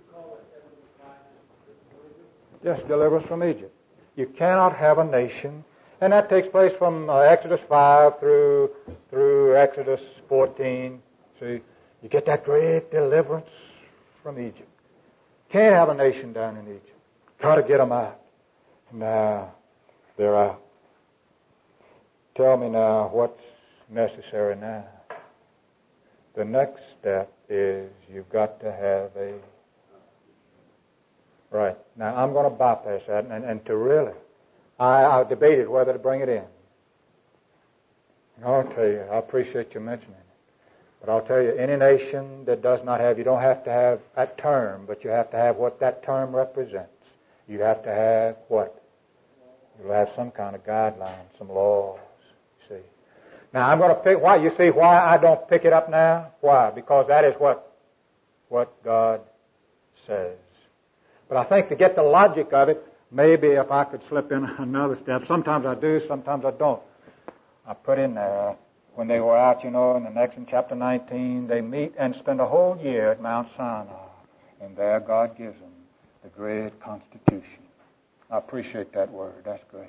Just deliver us from Egypt. You cannot have a nation, and that takes place from Exodus 5 through Exodus 14. See, you get that great deliverance from Egypt. Can't have a nation down in Egypt. Got to get them out. Now, they're out. Tell me now what's necessary now. The next step is you've got to have a... Right. Now, I'm going to bypass that, and to really... I debated whether to bring it in. I'll tell you, I appreciate you mentioning it. But I'll tell you, any nation that does not have, you don't have to have that term, but you have to have what that term represents. You have to have what? You'll have some kind of guidelines, some laws. See. Now I'm going to pick why. You see why I don't pick it up now? Why? Because that is what God says. But I think to get the logic of it, maybe if I could slip in another step. Sometimes I do, sometimes I don't. I put in there when they were out, in the next in chapter 19, they meet and spend a whole year at Mount Sinai, and there God gives them the great Constitution. I appreciate that word. That's great.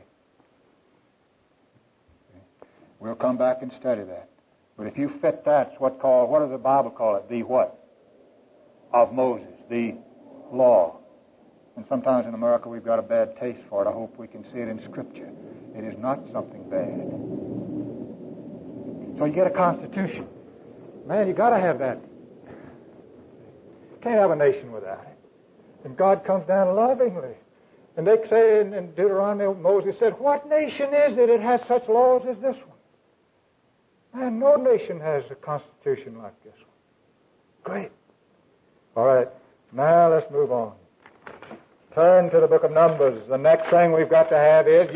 We'll come back and study that. But if you fit that, it's what does the Bible call it? The what? Of Moses. The law. And sometimes in America we've got a bad taste for it. I hope we can see it in Scripture. It is not something bad. So you get a Constitution. Man, you got to have that. Can't have a nation without it. And God comes down lovingly. And they say in Deuteronomy, Moses said, what nation is it that has such laws as this one? Man, no nation has a constitution like this one. Great. All right. Now let's move on. Turn to the book of Numbers. The next thing we've got to have is,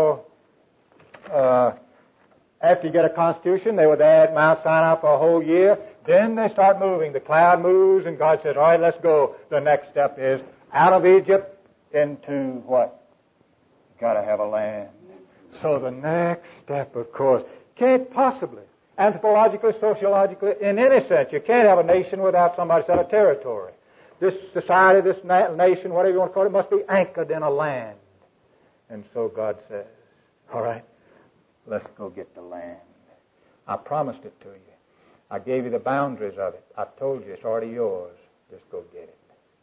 after you get a constitution, they were there at Mount Sinai for a whole year. Then they start moving. The cloud moves, and God says, all right, let's go. The next step is out of Egypt into what? You've got to have a land. So the next step, of course, can't possibly, anthropologically, sociologically, in any sense, you can't have a nation without somebody set a territory. This society, this nation, whatever you want to call it, must be anchored in a land. And so God says, all right, let's go get the land. I promised it to you. I gave you the boundaries of it. I told you it's already yours. Just go get it.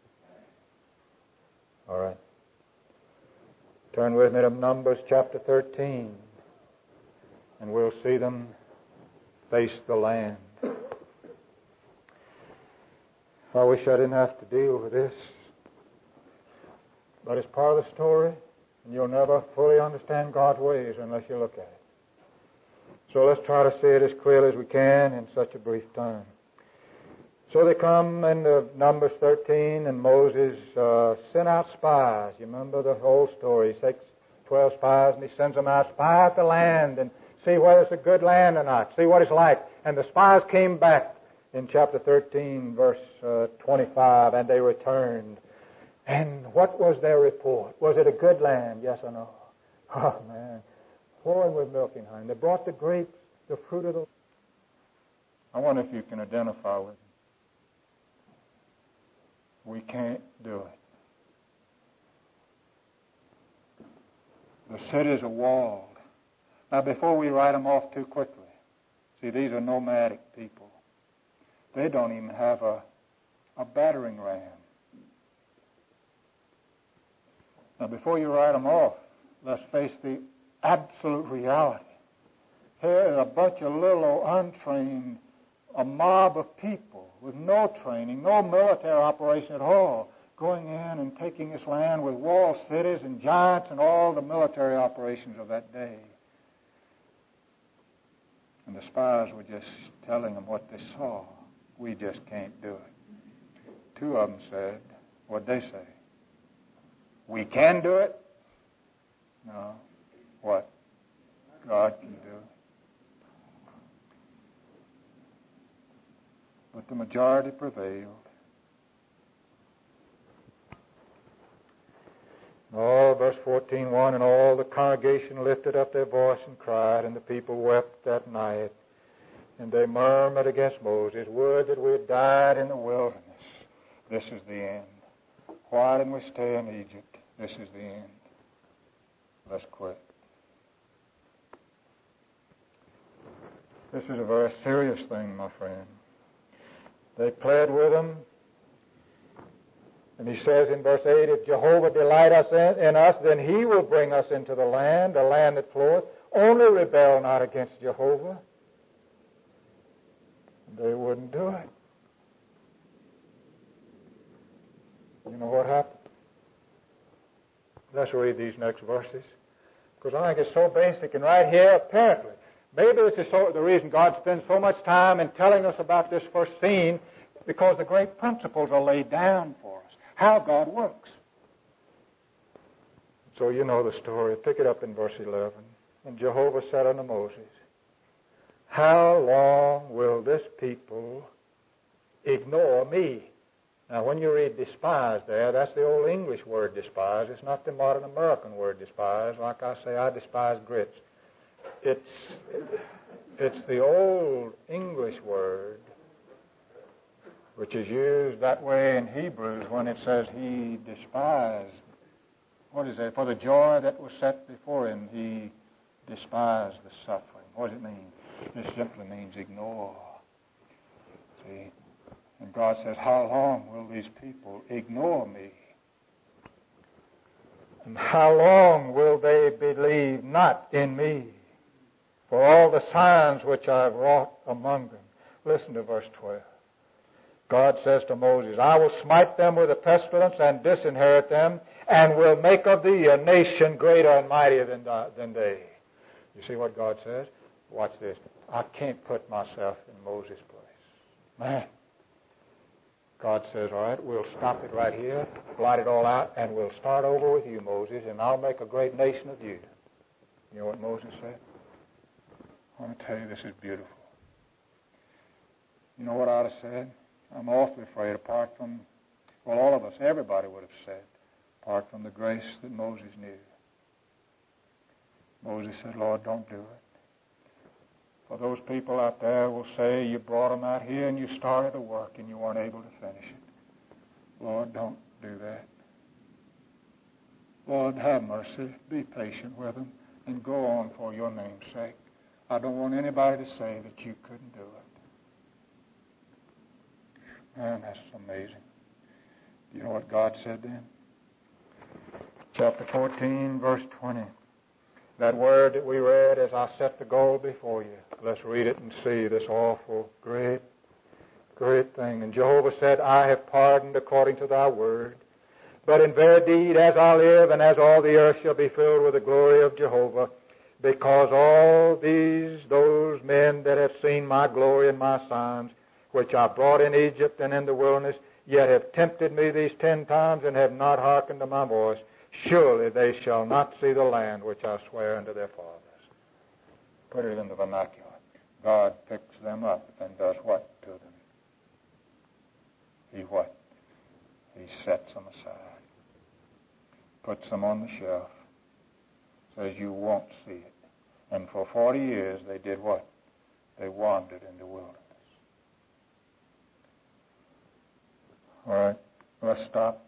All right. Turn with me to Numbers chapter 13, and we'll see them face the land. I wish I didn't have to deal with this, but it's part of the story, and you'll never fully understand God's ways unless you look at it. So let's try to see it as clearly as we can in such a brief time. So they come in Numbers 13, and Moses sent out spies. You remember the whole story. He takes 12 spies, and he sends them out, spy out the land, and see whether it's a good land or not, see what it's like. And the spies came back, in chapter 13, verse 25, and they returned. And what was their report? Was it a good land? Yes or no? Oh, man. Flowing with milk and honey. They brought the grapes, the fruit of the... I wonder if you can identify with them. We can't do it. The cities are walled. Now, before we write them off too quickly, see, these are nomadic people. They don't even have a battering ram. Now, before you write them off, let's face the absolute reality. Here is a bunch of little untrained, a mob of people with no training, no military operation at all, going in and taking this land with walled cities and giants and all the military operations of that day. And the spies were just telling them what they saw. We just can't do it. Two of them said, what'd they say? We can do it? No. What? God can do it. But the majority prevailed. Oh, verse 14:1, and all the congregation lifted up their voice and cried, and the people wept that night. And they murmured against Moses, would that we had died in the wilderness. This is the end. Why didn't we stay in Egypt? This is the end. Let's quit. This is a very serious thing, my friend. They pled with him. And he says in verse 8, if Jehovah delight us in us, then he will bring us into the land, a land that floweth. Only rebel not against Jehovah. They wouldn't do it. You know what happened? Let's read these next verses, because I think it's so basic. And right here, apparently, maybe this is the reason God spends so much time in telling us about this first scene, because the great principles are laid down for us, how God works. So you know the story. Pick it up in verse 11. And Jehovah said unto Moses, how long will this people ignore me? Now, when you read despise there, that's the old English word despise. It's not the modern American word despise. Like I say, I despise grits. It's the old English word, which is used that way in Hebrews when it says he despised. What is that? For the joy that was set before him, he despised the suffering. What does it mean? It simply means ignore. See? And God says, how long will these people ignore me? And how long will they believe not in me for all the signs which I have wrought among them? Listen to verse 12. God says to Moses, I will smite them with a pestilence and disinherit them, and will make of thee a nation greater and mightier than they. You see what God says? Watch this. I can't put myself in Moses' place. Man. God says, all right, we'll stop it right here, blot it all out, and we'll start over with you, Moses, and I'll make a great nation of you. You know what Moses said? I want to tell you, this is beautiful. You know what I'd have said? I'm awfully afraid, apart from, well, all of us, everybody would have said, apart from the grace that Moses knew. Moses said, Lord, don't do it. For those people out there will say, you brought them out here and you started the work and you weren't able to finish it. Lord, don't do that. Lord, have mercy. Be patient with them and go on for your name's sake. I don't want anybody to say that you couldn't do it. Man, that's amazing. Do you know what God said then? Chapter 14, verse 20. That word that we read as I set the goal before you. Let's read it and see this awful, great, great thing. And Jehovah said, I have pardoned according to thy word. But in very deed, as I live, and as all the earth shall be filled with the glory of Jehovah, because all those men that have seen my glory and my signs, which I brought in Egypt and in the wilderness, yet have tempted me these 10 times and have not hearkened to my voice, surely they shall not see the land which I swear unto their fathers. Put it in the vernacular. God picks them up and does what to them? He what? He sets them aside, puts them on the shelf, says you won't see it. And for 40 years they did what? They wandered in the wilderness. All right, let's stop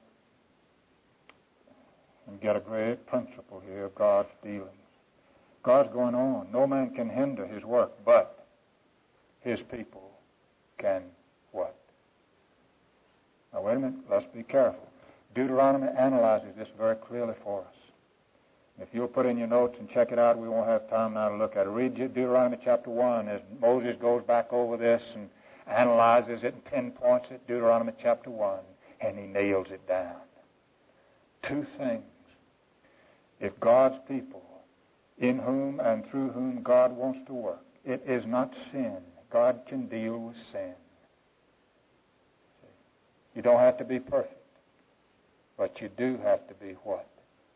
and get a great principle here of God's dealings. God's going on. No man can hinder his work, but his people can what? Now wait a minute, let's be careful. Deuteronomy analyzes this very clearly for us. If you'll put in your notes and check it out, we won't have time now to look at it. Read Deuteronomy chapter 1 as Moses goes back over this and analyzes it and pinpoints it, Deuteronomy chapter 1, and he nails it down. Two things. If God's people, in whom and through whom God wants to work, it is not sin. God can deal with sin. You don't have to be perfect, but you do have to be what?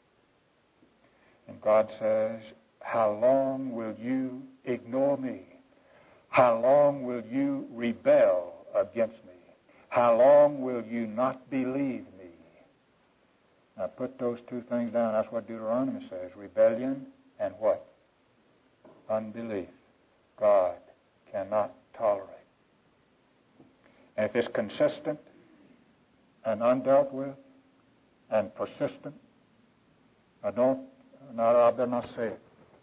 And God says, how long will you ignore me? How long will you rebel against me? How long will you not believe me? Now put those two things down. That's what Deuteronomy says. Rebellion and what? Unbelief. God cannot tolerate. And if it's consistent and undealt with and persistent, I better not say it.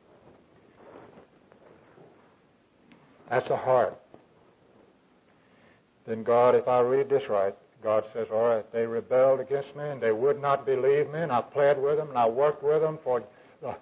That's the heart. Then God, if I read this right, God says, all right, they rebelled against me and they would not believe me, and I pled with them and I worked with them and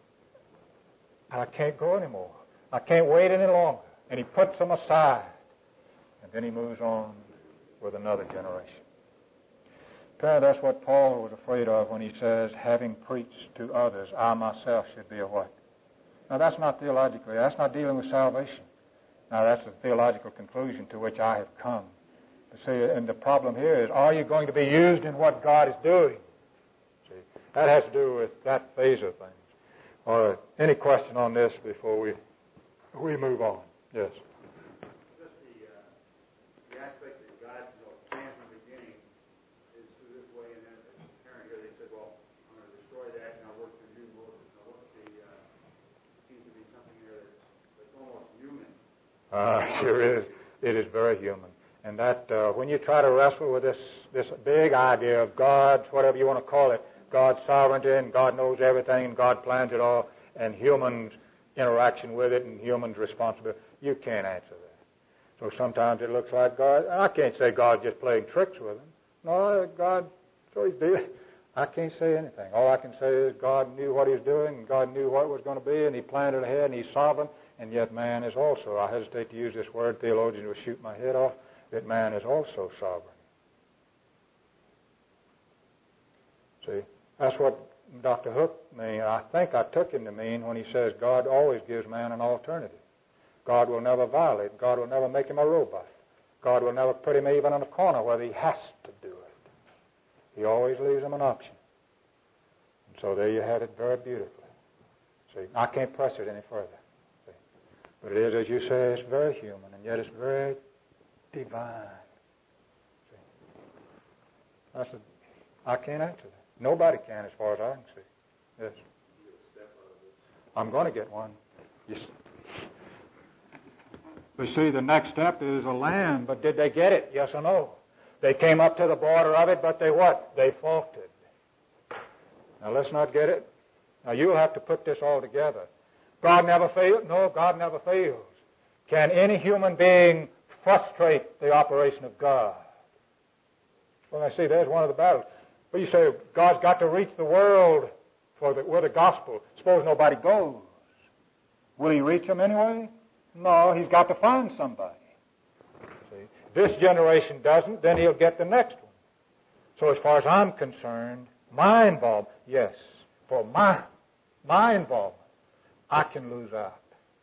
I can't go anymore. I can't wait any longer. And he puts them aside. And then he moves on with another generation. Apparently that's what Paul was afraid of when he says, having preached to others, I myself should be a what? Now that's not theologically, that's not dealing with salvation. Now that's the theological conclusion to which I have come. But see, and the problem here is, are you going to be used in what God is doing? See, that has to do with that phase of things. All right, any question on this before we move on? Yes. Just the aspect that God planned from the beginning is through this way, and then as apparent here, they said, well, I'm going to destroy that, and I'll work through you, Moses. Now, what's seems to be something there that's almost human. Sure is. It is very human. And that when you try to wrestle with this big idea of God's, whatever you want to call it, God's sovereignty and God knows everything and God plans it all, and humans' interaction with it and humans' responsibility, you can't answer that. So sometimes it looks like God, I can't say God's just playing tricks with them. No, God, so he's doing. I can't say anything. All I can say is God knew what he was doing and God knew what it was going to be and he planned it ahead and he's sovereign, and yet man is also, I hesitate to use this word, theologians will shoot my head off, that man is also sovereign. See, that's what Dr. Hook means. I think I took him to mean when he says God always gives man an alternative. God will never violate. God will never make him a robot. God will never put him even in a corner where he has to do it. He always leaves him an option. And so there you have it very beautifully. See, I can't press it any further. See? But it is, as you say, it's very human, and yet it's very divine. See? I can't answer that. Nobody can, as far as I can see. Yes. I'm going to get one. Yes. But see, the next step is a land. But did they get it? Yes or no? They came up to the border of it, but they what? They faltered. Now let's not get it. Now you'll have to put this all together. God never fails? No, God never fails. Can any human being frustrate the operation of God? Well, I see, there's one of the battles. But you say, God's got to reach the world with the gospel. Suppose nobody goes. Will he reach them anyway? No, he's got to find somebody. See? This generation doesn't, then he'll get the next one. So as far as I'm concerned, my involvement, yes, for my involvement, I can lose out.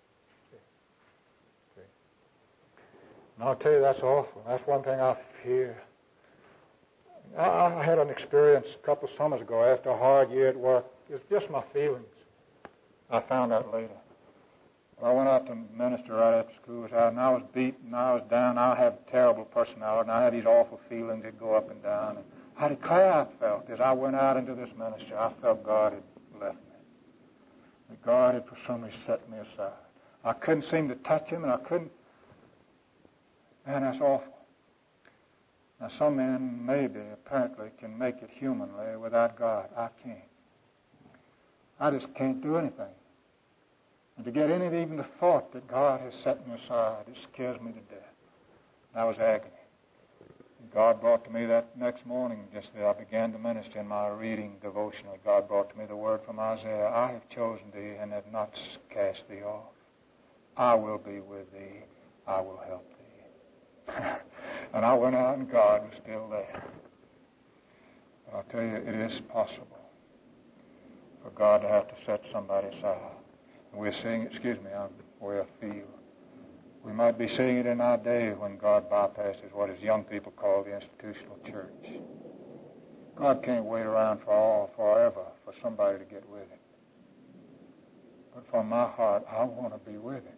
See? And I'll tell you, that's awful. That's one thing I fear. I had an experience a couple of summers ago after a hard year at work. It's just my feelings. I found out later. Well, I went out to minister right after school was out, and I was beaten, I was down, I had a terrible personality, and I had these awful feelings that go up and down. And I declare I felt, as I went out into this ministry, I felt God had left me. That God had for some reason set me aside. I couldn't seem to touch Him, and I couldn't. Man, that's awful. Now, some men maybe, apparently, can make it humanly without God. I can't. I just can't do anything. And to get any of even the thought that God has set me aside, it scares me to death. That was agony. And God brought to me that next morning, just as I began to minister in my reading devotional, God brought to me the word from Isaiah, I have chosen thee and have not cast thee off. I will be with thee. I will help thee. And I went out and God was still there. But I'll tell you, it is possible for God to have to set somebody aside. And we're seeing it, I'm where I feel. We might be seeing it in our day when God bypasses what his young people call the institutional church. God can't wait around forever for somebody to get with it. But from my heart, I want to be with it.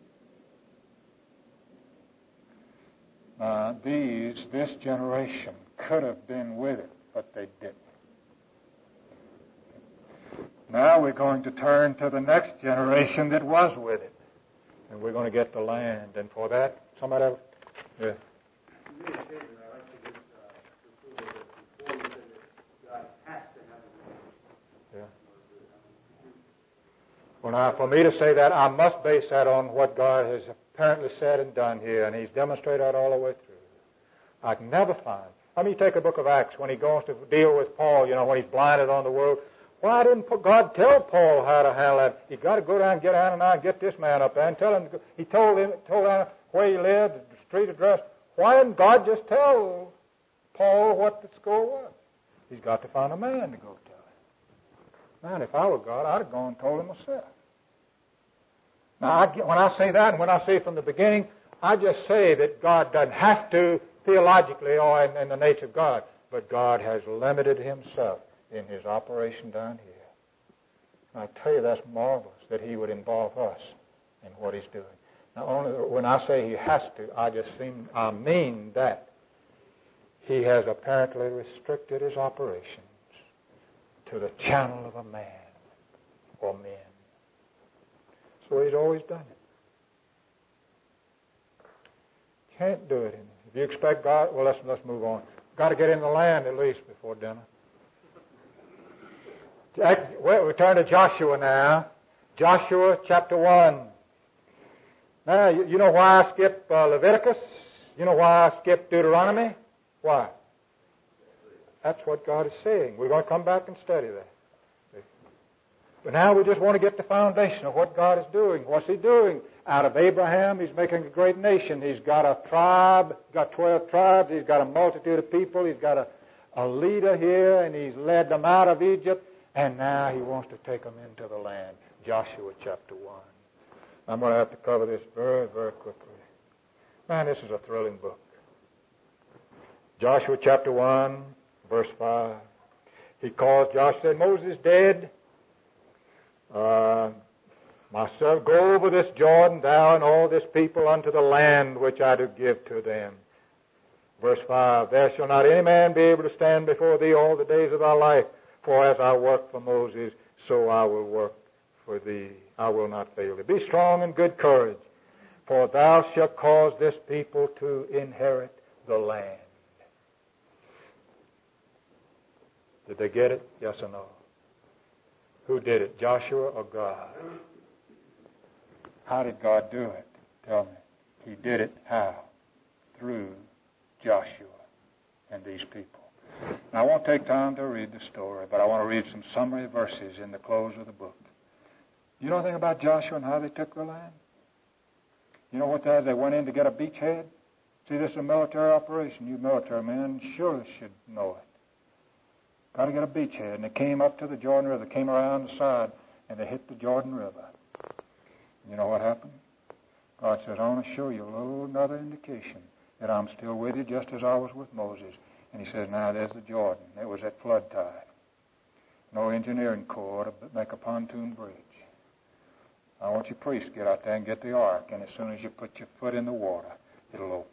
Now, this generation could have been with it, but they didn't. Now we're going to turn to the next generation that was with it. And we're going to get the land. And for that, somebody else? Yeah. You made a statement, I'd like to just pursue a little bit before you said that God has to have a land. Yeah. Well, now, for me to say that, I must base that on what God has apparently said and done here, and he's demonstrated that all the way through. I can never find. I mean, you take the book of Acts when he goes to deal with Paul, when he's blinded on the world. Why didn't God tell Paul how to handle that? You got to go down and get Ananias and get this man up there and tell him. He told Ananias where he lived, the street address. Why didn't God just tell Paul what the score was? He's got to find a man to go tell him. Man, if I were God, I'd have gone and told him myself. Now, when I say that, and when I say from the beginning, I just say that God doesn't have to theologically or in the nature of God, but God has limited himself in his operation down here. I tell you, that's marvelous that he would involve us in what he's doing. Now, only when I say he has to, I mean that he has apparently restricted his operations to the channel of a man or men. So he's always done it. Can't do it. If you expect God, well, let's move on. Got to get in the land at least before dinner. We turn to Joshua now. Joshua chapter 1. Now, you know why I skipped Leviticus? You know why I skipped Deuteronomy? Why? That's what God is saying. We're going to come back and study that. But now we just want to get the foundation of what God is doing. What's he doing? Out of Abraham, he's making a great nation. He's got a tribe, got 12 tribes. He's got a multitude of people. He's got a leader here, and he's led them out of Egypt. And now he wants to take them into the land. Joshua chapter 1. I'm going to have to cover this very, very quickly. Man, this is a thrilling book. Joshua chapter 1, verse 5. He calls Joshua, said, Moses dead. Myself, go over this Jordan, thou and all this people, unto the land which I do give to them. Verse 5, there shall not any man be able to stand before thee all the days of thy life. For as I worked for Moses, so I will work for thee. I will not fail thee. Be strong and good courage, for thou shalt cause this people to inherit the land. Did they get it? Yes or no? Who did it, Joshua or God? How did God do it? Tell me. He did it how? Through Joshua and these people. Now, I won't take time to read the story, but I want to read some summary verses in the close of the book. You know anything about Joshua and how they took the land? You know what that is? They went in to get a beachhead. See, this is a military operation. You military men surely should know it. Got to get a beachhead. And they came up to the Jordan River. They came around the side, and they hit the Jordan River. You know what happened? God says, I want to show you another indication that I'm still with you just as I was with Moses. And he says, now there's the Jordan. It was at flood tide. No engineering corps to make a pontoon bridge. I want you priests to get out there and get the ark, and as soon as you put your foot in the water, it'll open.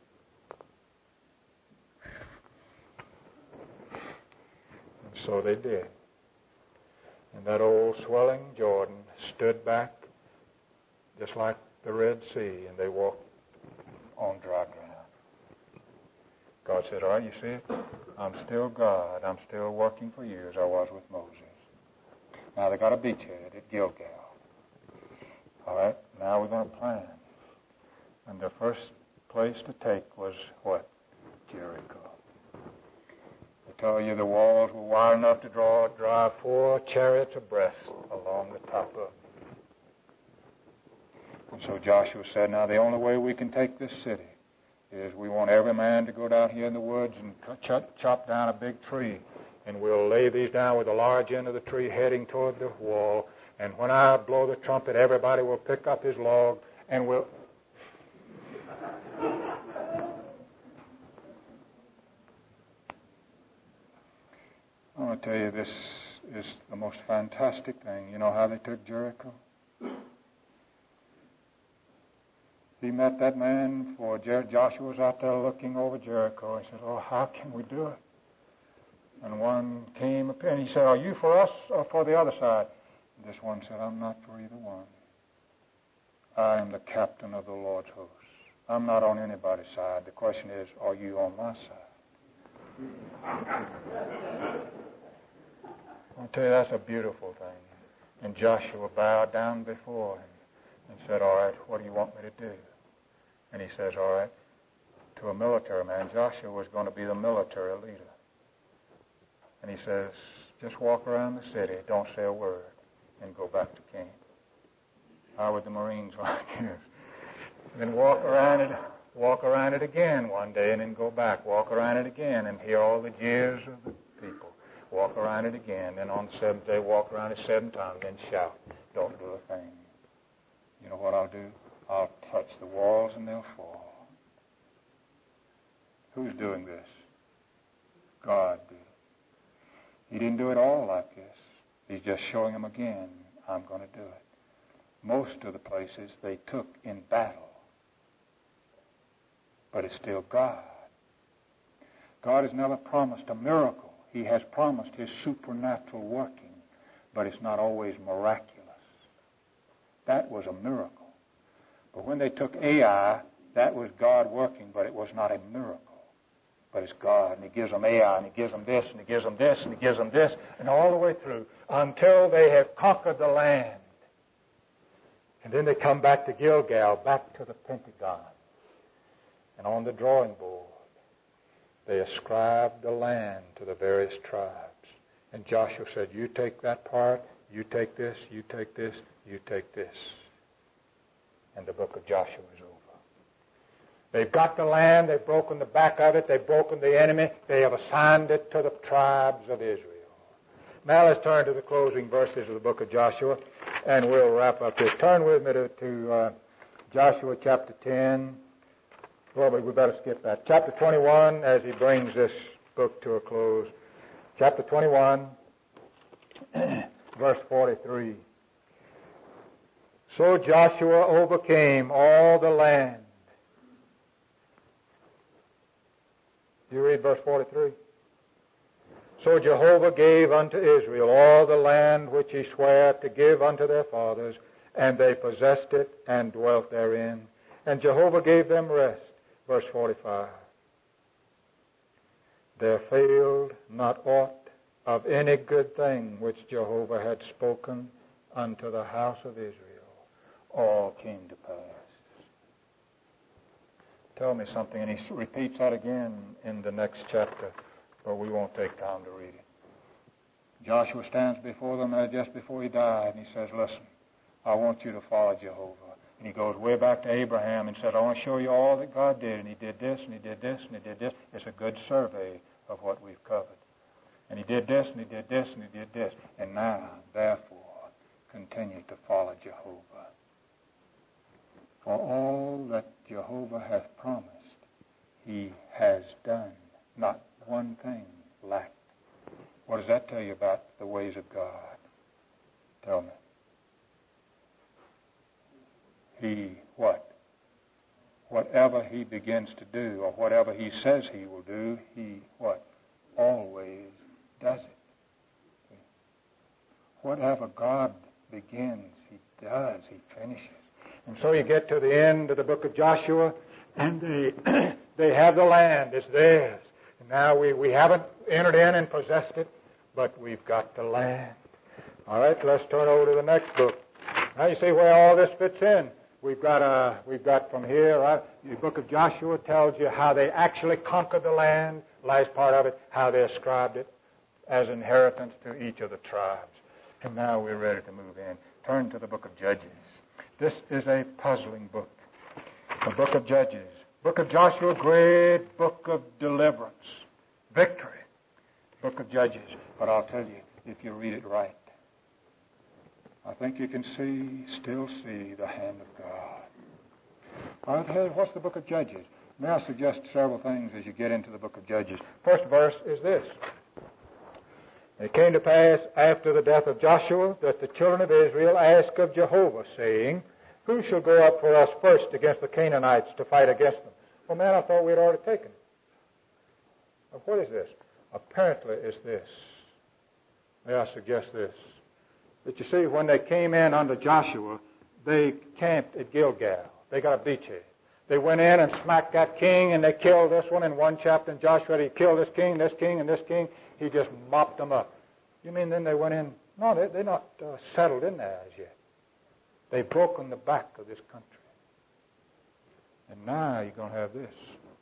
And so they did. And that old swelling Jordan stood back just like the Red Sea, and they walked on dry ground. God said, all right, you see it? I'm still God. I'm still working for you as I was with Moses. Now they got a beachhead at Gilgal. All right, now we're going to plan. And the first place to take was what? Jericho. I tell you, the walls were wide enough to drive 4 chariots abreast along the top of it. And so Joshua said, now the only way we can take this city is we want every man to go down here in the woods and chop down a big tree. And we'll lay these down with the large end of the tree heading toward the wall. And when I blow the trumpet, everybody will pick up his log and we'll... I want to tell you, this is the most fantastic thing. You know how they took Jericho? He met that man for Joshua was out there looking over Jericho. He said, oh, how can we do it? And one came up and he said, are you for us or for the other side? And this one said, I'm not for either one. I am the captain of the Lord's hosts. I'm not on anybody's side. The question is, are you on my side? I'll tell you, that's a beautiful thing. And Joshua bowed down before him and said, all right, what do you want me to do? And he says, all right, to a military man. Joshua was going to be the military leader. And he says, just walk around the city, don't say a word, and go back to camp. How would the Marines like this? Then walk around it again one day, and then go back. Walk around it again and hear all the jeers of the people. Walk around it again. Then on the 7th day, walk around it 7 times, then shout. Don't do a thing. You know what I'll do? I'll touch the walls and they'll fall. Who's doing this? God did. He didn't do it all like this. He's just showing them again, I'm going to do it. Most of the places they took in battle. But it's still God. God has never promised a miracle. He has promised his supernatural working, but it's not always miraculous. That was a miracle. But when they took Ai, that was God working, but it was not a miracle. But it's God, and he gives them Ai, and he gives them this, and he gives them this, and he gives them this, and all the way through, until they have conquered the land. And then they come back to Gilgal, back to the Pentagon. And on the drawing board, they ascribed the land to the various tribes. And Joshua said, you take that part, you take this, you take this, you take this. And the book of Joshua is over. They've got the land, they've broken the back of it, they've broken the enemy, they have assigned it to the tribes of Israel. Now let's turn to the closing verses of the book of Joshua, and we'll wrap up this. Turn with me to Joshua chapter 10. Well, we better skip that. Chapter 21, as he brings this book to a close. Chapter 21, verse 43. So Joshua overcame all the land. You read verse 43. So Jehovah gave unto Israel all the land which he sware to give unto their fathers, and they possessed it and dwelt therein. And Jehovah gave them rest. Verse 45. There failed not aught of any good thing which Jehovah had spoken unto the house of Israel. All came to pass. Tell me something, and he repeats that again in the next chapter, but we won't take time to read it. Joshua stands before them just before he died, and he says, listen, I want you to follow Jehovah. And he goes way back to Abraham and said, I want to show you all that God did. And he did this, and he did this, and he did this. It's a good survey of what we've covered. And he did this, and he did this, and he did this. And now, therefore, continue to follow Jehovah. For all that Jehovah hath promised, he has done. Not one thing lacked. What does that tell you about the ways of God? Tell me. he what? Whatever he begins to do, or whatever he says he will do, he what? Always does it. Whatever God begins, he does, he finishes. And so you get to the end of the book of Joshua, and they have the land. It's theirs. And now we haven't entered in and possessed it, but we've got the land. All right, let's turn over to the next book. Now you see where all this fits in. We've got from here, right? The book of Joshua tells you how they actually conquered the land. Last part of it, how they ascribed it as inheritance to each of the tribes. And now we're ready to move in. Turn to the book of Judges. This is a puzzling book. The book of Judges. Book of Joshua, great book of deliverance, victory. Book of Judges. But I'll tell you, if you read it right, I think you can still see the hand of God. All right, what's the book of Judges? May I suggest several things as you get into the book of Judges. First verse is this. It came to pass after the death of Joshua that the children of Israel asked of Jehovah, saying, who shall go up for us first against the Canaanites to fight against them? Well, man, I thought we had already taken it. Well, what is this? Apparently it's this. May I suggest this? That you see, when they came in under Joshua, they camped at Gilgal. They got a beachhead. They went in and smacked that king, and they killed this one. In one chapter in Joshua, he killed this king, and this king. He just mopped them up. You mean then they went in? No, they're not settled in there as yet. They've broken the back of this country. And now you're going to have this.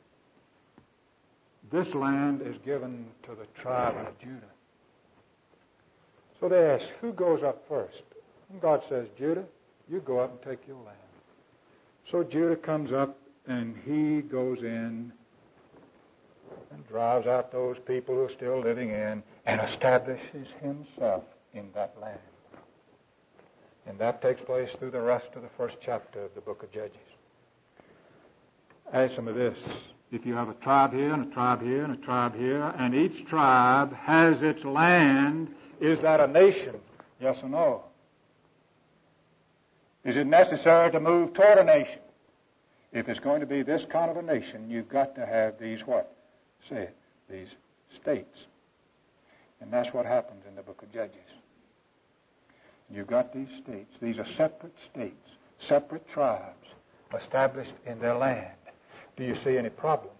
This land is given to the tribe of Judah. So they ask, who goes up first? And God says, Judah, you go up and take your land. So Judah comes up, and he goes in and drives out those people who are still living in and establishes himself in that land. And that takes place through the rest of the first chapter of the book of Judges. Add some of this. If you have a tribe here and a tribe here and a tribe here, and each tribe has its land, is that a nation? Yes or no? Is it necessary to move toward a nation? If it's going to be this kind of a nation, you've got to have these what? Say it. These states. And that's what happens in the book of Judges. You've got these states. These are separate states, separate tribes, established in their land. Do you see any problem?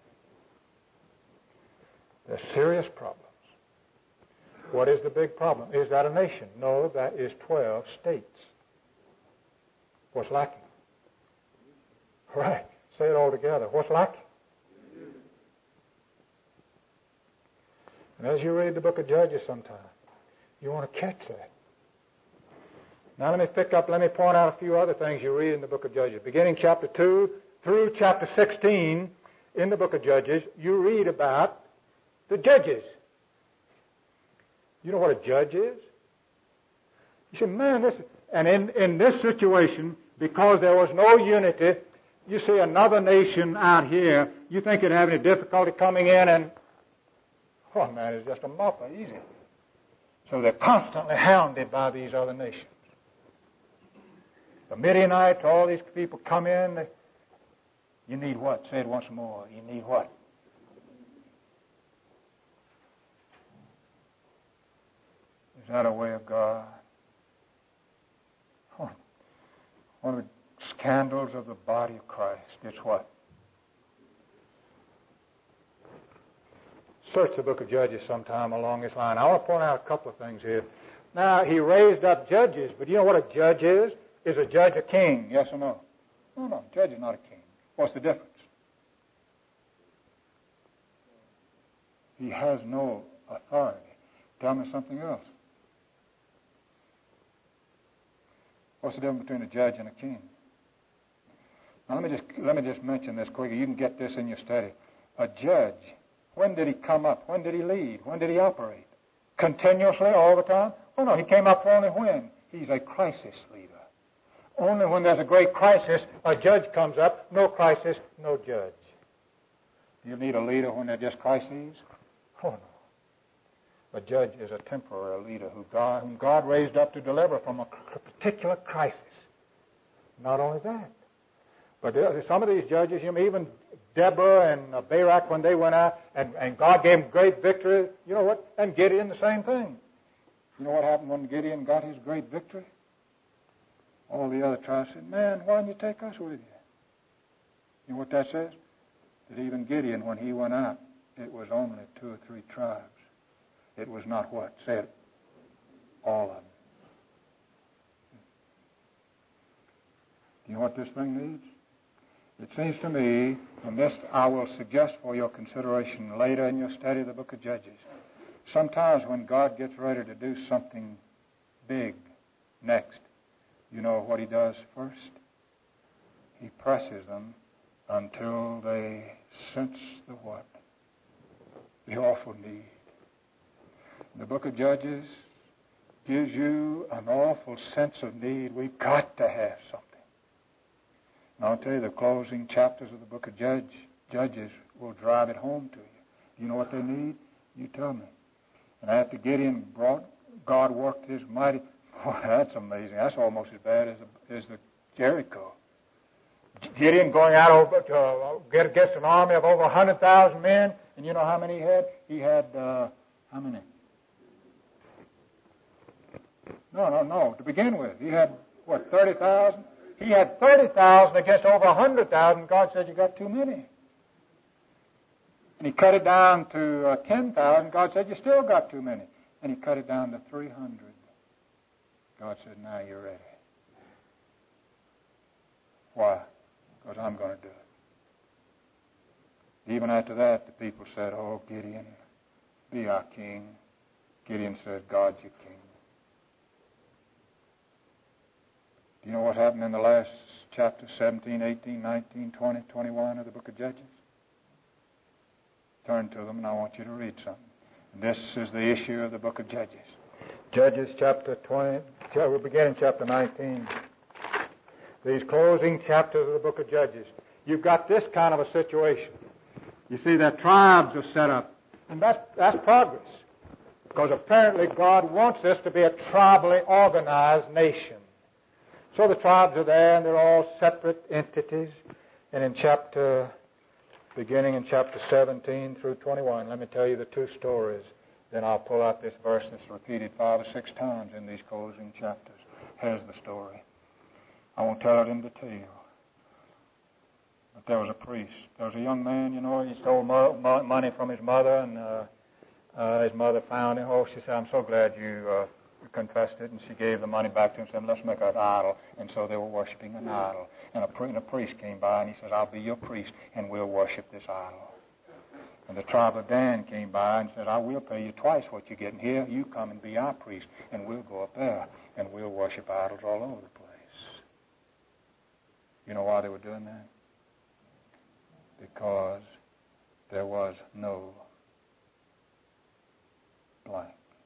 There's serious problems. What is the big problem? Is that a nation? No, that is 12 states. What's lacking? Right. Say it all together. What's lacking? And as you read the book of Judges sometime, you want to catch that. Now let me point out a few other things you read in the book of Judges. Beginning chapter 2 through chapter 16 in the book of Judges, you read about the judges. You know what a judge is? You say, man, in this situation, because there was no unity, you see another nation out here, you think it'd have any difficulty coming in and, oh man, it's just a mopper, easy. So they're constantly hounded by these other nations. The Midianites, all these people come in. You need what? Say it once more. You need what? Is that a way of God? One of the scandals of the body of Christ. It's what? Search the book of Judges sometime along this line. I want to point out a couple of things here. Now, he raised up judges, but you know what a judge is? Is a judge a king? Yes or no? No, judge is not a king. What's the difference? He has no authority. Tell me something else. What's the difference between a judge and a king? Now let me just mention this quickly. You can get this in your study. A judge, when did he come up? When did he lead? When did he operate? Continuously, all the time? Oh no, he came up only when? He's a crisis leader. Only when there's a great crisis, a judge comes up. No crisis, no judge. Do you need a leader when there are just crises? Oh, no. A judge is a temporary leader whom God raised up to deliver from a particular crisis. Not only that, But some of these judges, even Deborah and Barak, when they went out, and God gave them great victory, you know what? And Gideon, the same thing. You know what happened when Gideon got his great victory? All the other tribes said, man, why didn't you take us with you? You know what that says? That even Gideon, when he went out, it was only 2 or 3 tribes. It was not what? Said all of them. Do you know what this thing needs? It seems to me, and this I will suggest for your consideration later in your study of the book of Judges, sometimes when God gets ready to do something big next, you know what he does first? He presses them until they sense the what? The awful need. The book of Judges gives you an awful sense of need. We've got to have something. And I'll tell you, the closing chapters of the book of Judges will drive it home to you. You know what they need? You tell me. And after Gideon God worked his mighty... Boy, that's amazing. That's almost as bad as the Jericho. Gideon going out over to get against an army of over 100,000 men, and you know how many he had? He had, how many? No. To begin with, he had, 30,000? He had 30,000 against over 100,000. God said, you got too many. And he cut it down to 10,000. God said, you still got too many. And he cut it down to 300. God said, now you're ready. Why? Because I'm going to do it. Even after that, the people said, oh, Gideon, be our king. Gideon said, God's your king. Do you know what happened in the last chapter, 17, 18, 19, 20, 21 of the book of Judges? Turn to them, and I want you to read something. And this is the issue of the book of Judges. Judges chapter 20, we'll begin in chapter 19. These closing chapters of the book of Judges. You've got this kind of a situation. You see that tribes are set up, and that's progress. Because apparently God wants us to be a tribally organized nation. So the tribes are there, and they're all separate entities. And beginning in chapter 17 through 21, let me tell you the 2 stories. Then I'll pull out this verse that's repeated 5 or 6 times in these closing chapters. Here's the story. I won't tell it in detail. But there was a priest. There was a young man, he stole money from his mother, and his mother found him. Oh, she said, I'm so glad you confessed it, and she gave the money back to him and said, let's make an idol. And so they were worshiping an idol. And a priest came by, and he said, I'll be your priest, and we'll worship this idol. And the tribe of Dan came by and said, I will pay you twice what you're getting here. You come and be our priest, and we'll go up there, and we'll worship idols all over the place. You know why they were doing that? Because there was no blank.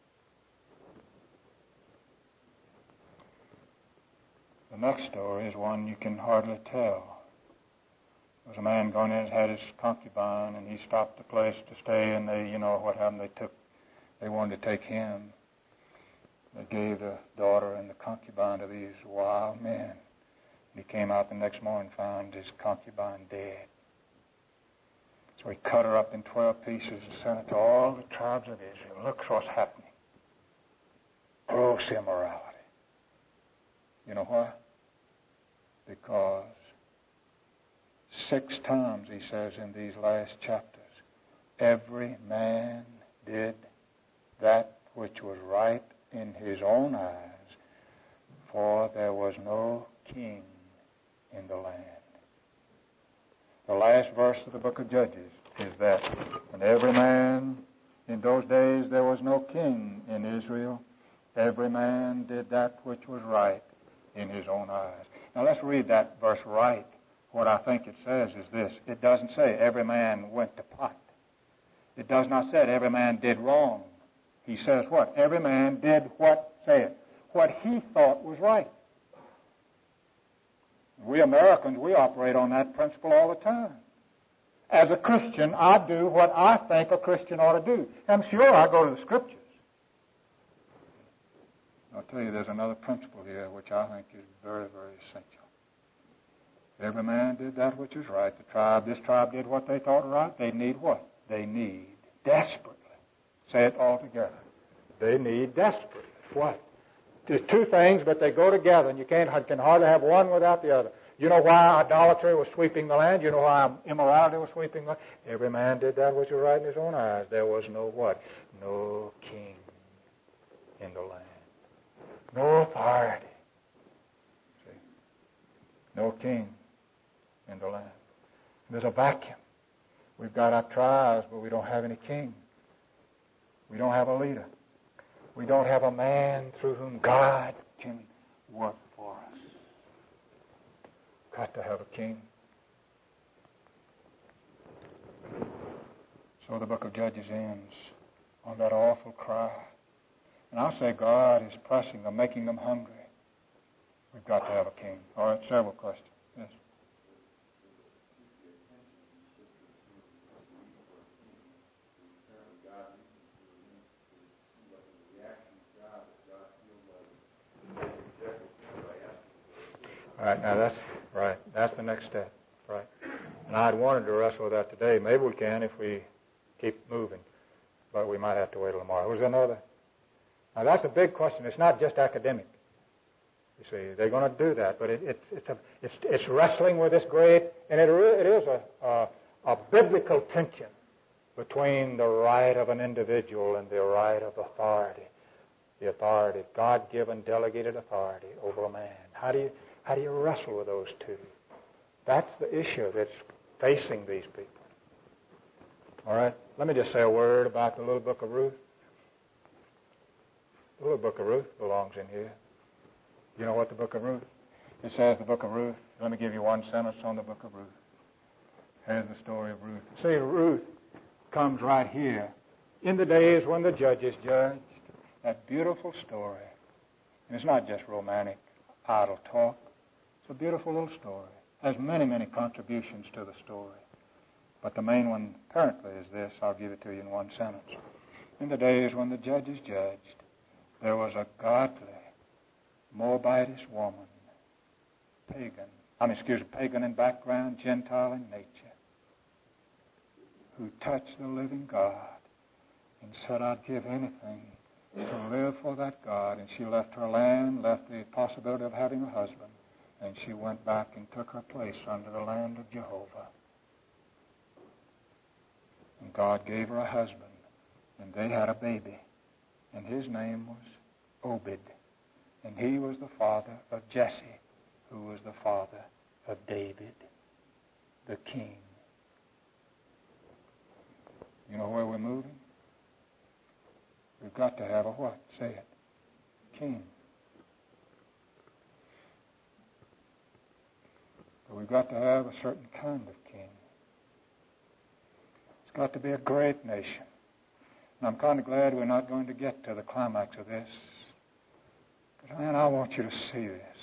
The next story is one you can hardly tell. There was a man going in and had his concubine, and he stopped the place to stay, and they, what happened? They wanted to take him. They gave the daughter and the concubine to these wild men. And he came out the next morning and found his concubine dead. So he cut her up in 12 pieces and sent it to all the tribes of Israel. Look what's happening. Gross immorality. You know why? Because 6 times, he says in these last chapters, every man did that which was right in his own eyes, for there was no king in the land. The last verse of the book of Judges is that, and every man, in those days there was no king in Israel, every man did that which was right in his own eyes. Now let's read that verse right. What I think it says is this. It doesn't say every man went to pot. It does not say every man did wrong. He says what? Every man did what? Say it. What he thought was right. We Americans, we operate on that principle all the time. As a Christian, I do what I think a Christian ought to do. I'm sure I go to the Scriptures. I'll tell you, there's another principle here which I think is very, very essential. Every man did that which was right. This tribe did what they thought right. They need what? They need desperately. Say it all together. They need desperately. What? There's two things, but they go together, and you can hardly have one without the other. You know why idolatry was sweeping the land? You know why immorality was sweeping the land? Every man did that which was right in his own eyes. There was no what? No king in the land. No authority. See? No king in the land. There's a vacuum. We've got our tribes, but we don't have any king. We don't have a leader. We don't have a man through whom God can work for us. Got to have a king. So the book of Judges ends on that awful cry. And I say God is pressing them, making them hungry. We've got to have a king. All right, several questions. Yes. All right, now that's right. That's the next step, right? And I'd wanted to wrestle with that today. Maybe we can if we keep moving, but we might have to wait till tomorrow. Was there another? Now that's a big question. It's not just academic. You see, they're going to do that, but it's wrestling with this great, and it is a biblical tension between the right of an individual and the right of authority, the authority, God-given, delegated authority over a man. How do you wrestle with those two? That's the issue that's facing these people. All right, let me just say a word about the little book of Ruth. The little book of Ruth belongs in here. You know what the book of Ruth? It says the book of Ruth. Let me give you one sentence on the book of Ruth. Here's the story of Ruth. See, Ruth comes right here. In the days when the judges judged. That beautiful story. And it's not just romantic, idle talk. It's a beautiful little story. Has many, many contributions to the story. But the main one, apparently, is this. I'll give it to you in one sentence. In the days when the judges judged, there was a godly Moabitess woman, pagan in background, Gentile in nature, who touched the living God and said, I'd give anything to live for that God. And she left her land, left the possibility of having a husband, and she went back and took her place under the land of Jehovah. And God gave her a husband, and they had a baby, and his name was Obed. And he was the father of Jesse, who was the father of David, the king. You know where we're moving? We've got to have a what? Say it. King. But we've got to have a certain kind of king. It's got to be a great nation. And I'm kind of glad we're not going to get to the climax of this. But, man, I want you to see this.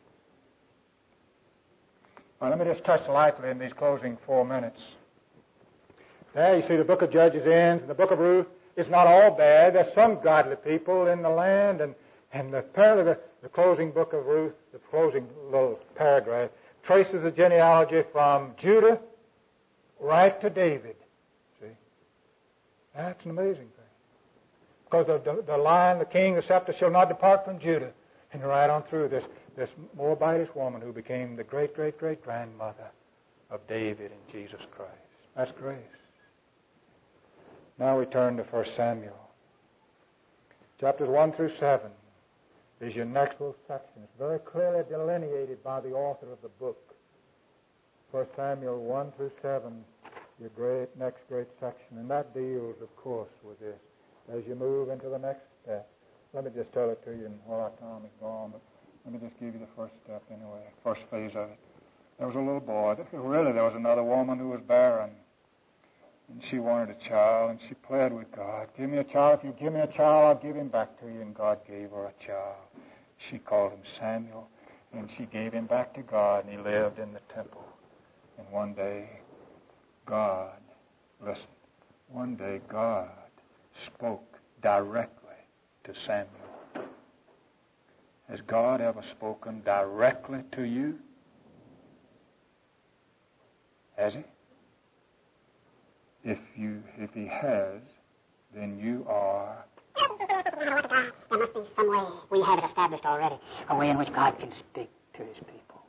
Well, let me just touch lightly in these closing 4 minutes. There you see the book of Judges ends, and the book of Ruth is not all bad. There's some godly people in the land, and apparently the closing book of Ruth, the closing little paragraph, traces the genealogy from Judah right to David. See? That's an amazing thing. Because the line, the king, the scepter shall not depart from Judah. And right on through this Moabitess woman who became the great-great-great-grandmother of David and Jesus Christ. That's grace. Now we turn to 1 Samuel. Chapters 1 through 7 is your next little section. It's very clearly delineated by the author of the book. 1 Samuel 1 through 7, your next great section. And that deals, of course, with this. As you move into the next step, let me just tell it to you, and our time is gone, but let me just give you the first step anyway, first phase of it. There was a little boy. Really, there was another woman who was barren, and she wanted a child, and she pled with God. Give me a child. If you give me a child, I'll give him back to you. And God gave her a child. She called him Samuel, and she gave him back to God, and he lived in the temple. And one day, God spoke directly to Samuel. Has God ever spoken directly to you? Has he? If he has, then you are. There must be some way, we have it established already, a way in which God can speak to his people.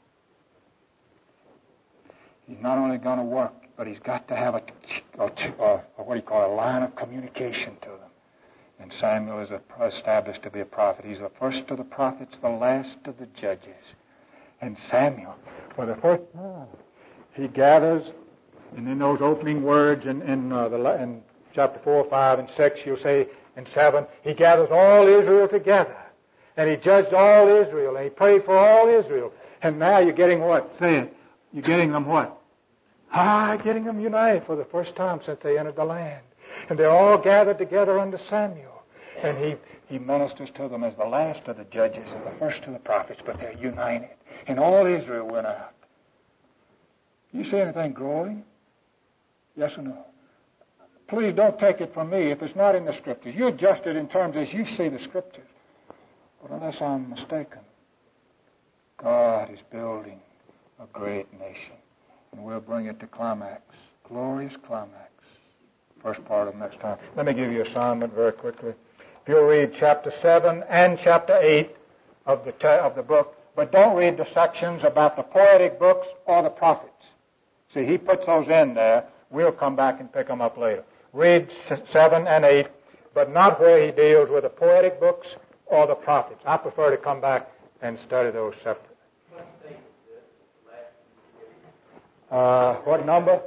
He's not only going to work, but he's got to have a what do you call it, a line of communication to them. And Samuel is established to be a prophet. He's the first of the prophets, the last of the judges. And Samuel, for the first time, he gathers, and in those opening words in chapter 4, 5, and 6, you'll say, and 7, he gathers all Israel together. And he judged all Israel, and he prayed for all Israel. And now you're getting what? Say it. You're getting them what? Getting them united for the first time since they entered the land. And they're all gathered together under Samuel. And he ministers to them as the last of the judges and the first of the prophets, but they're united. And all Israel went out. You see anything growing? Yes or no? Please don't take it from me if it's not in the Scriptures. You adjust it in terms as you see the Scriptures. But unless I'm mistaken, God is building a great nation. And we'll bring it to climax, glorious climax. First part of next time. Let me give you an assignment very quickly. If you'll read chapter 7 and chapter 8 of the book, but don't read the sections about the poetic books or the prophets. See, he puts those in there. We'll come back and pick them up later. Read 7 and 8, but not where he deals with the poetic books or the prophets. I prefer to come back and study those separately. What number?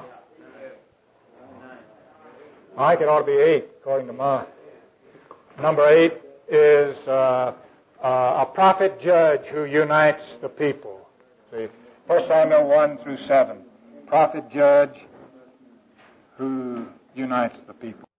I think it ought to be 8, according to mine. Number 8 is a prophet judge who unites the people. See, 1 Samuel 1 through 7. Prophet judge who unites the people.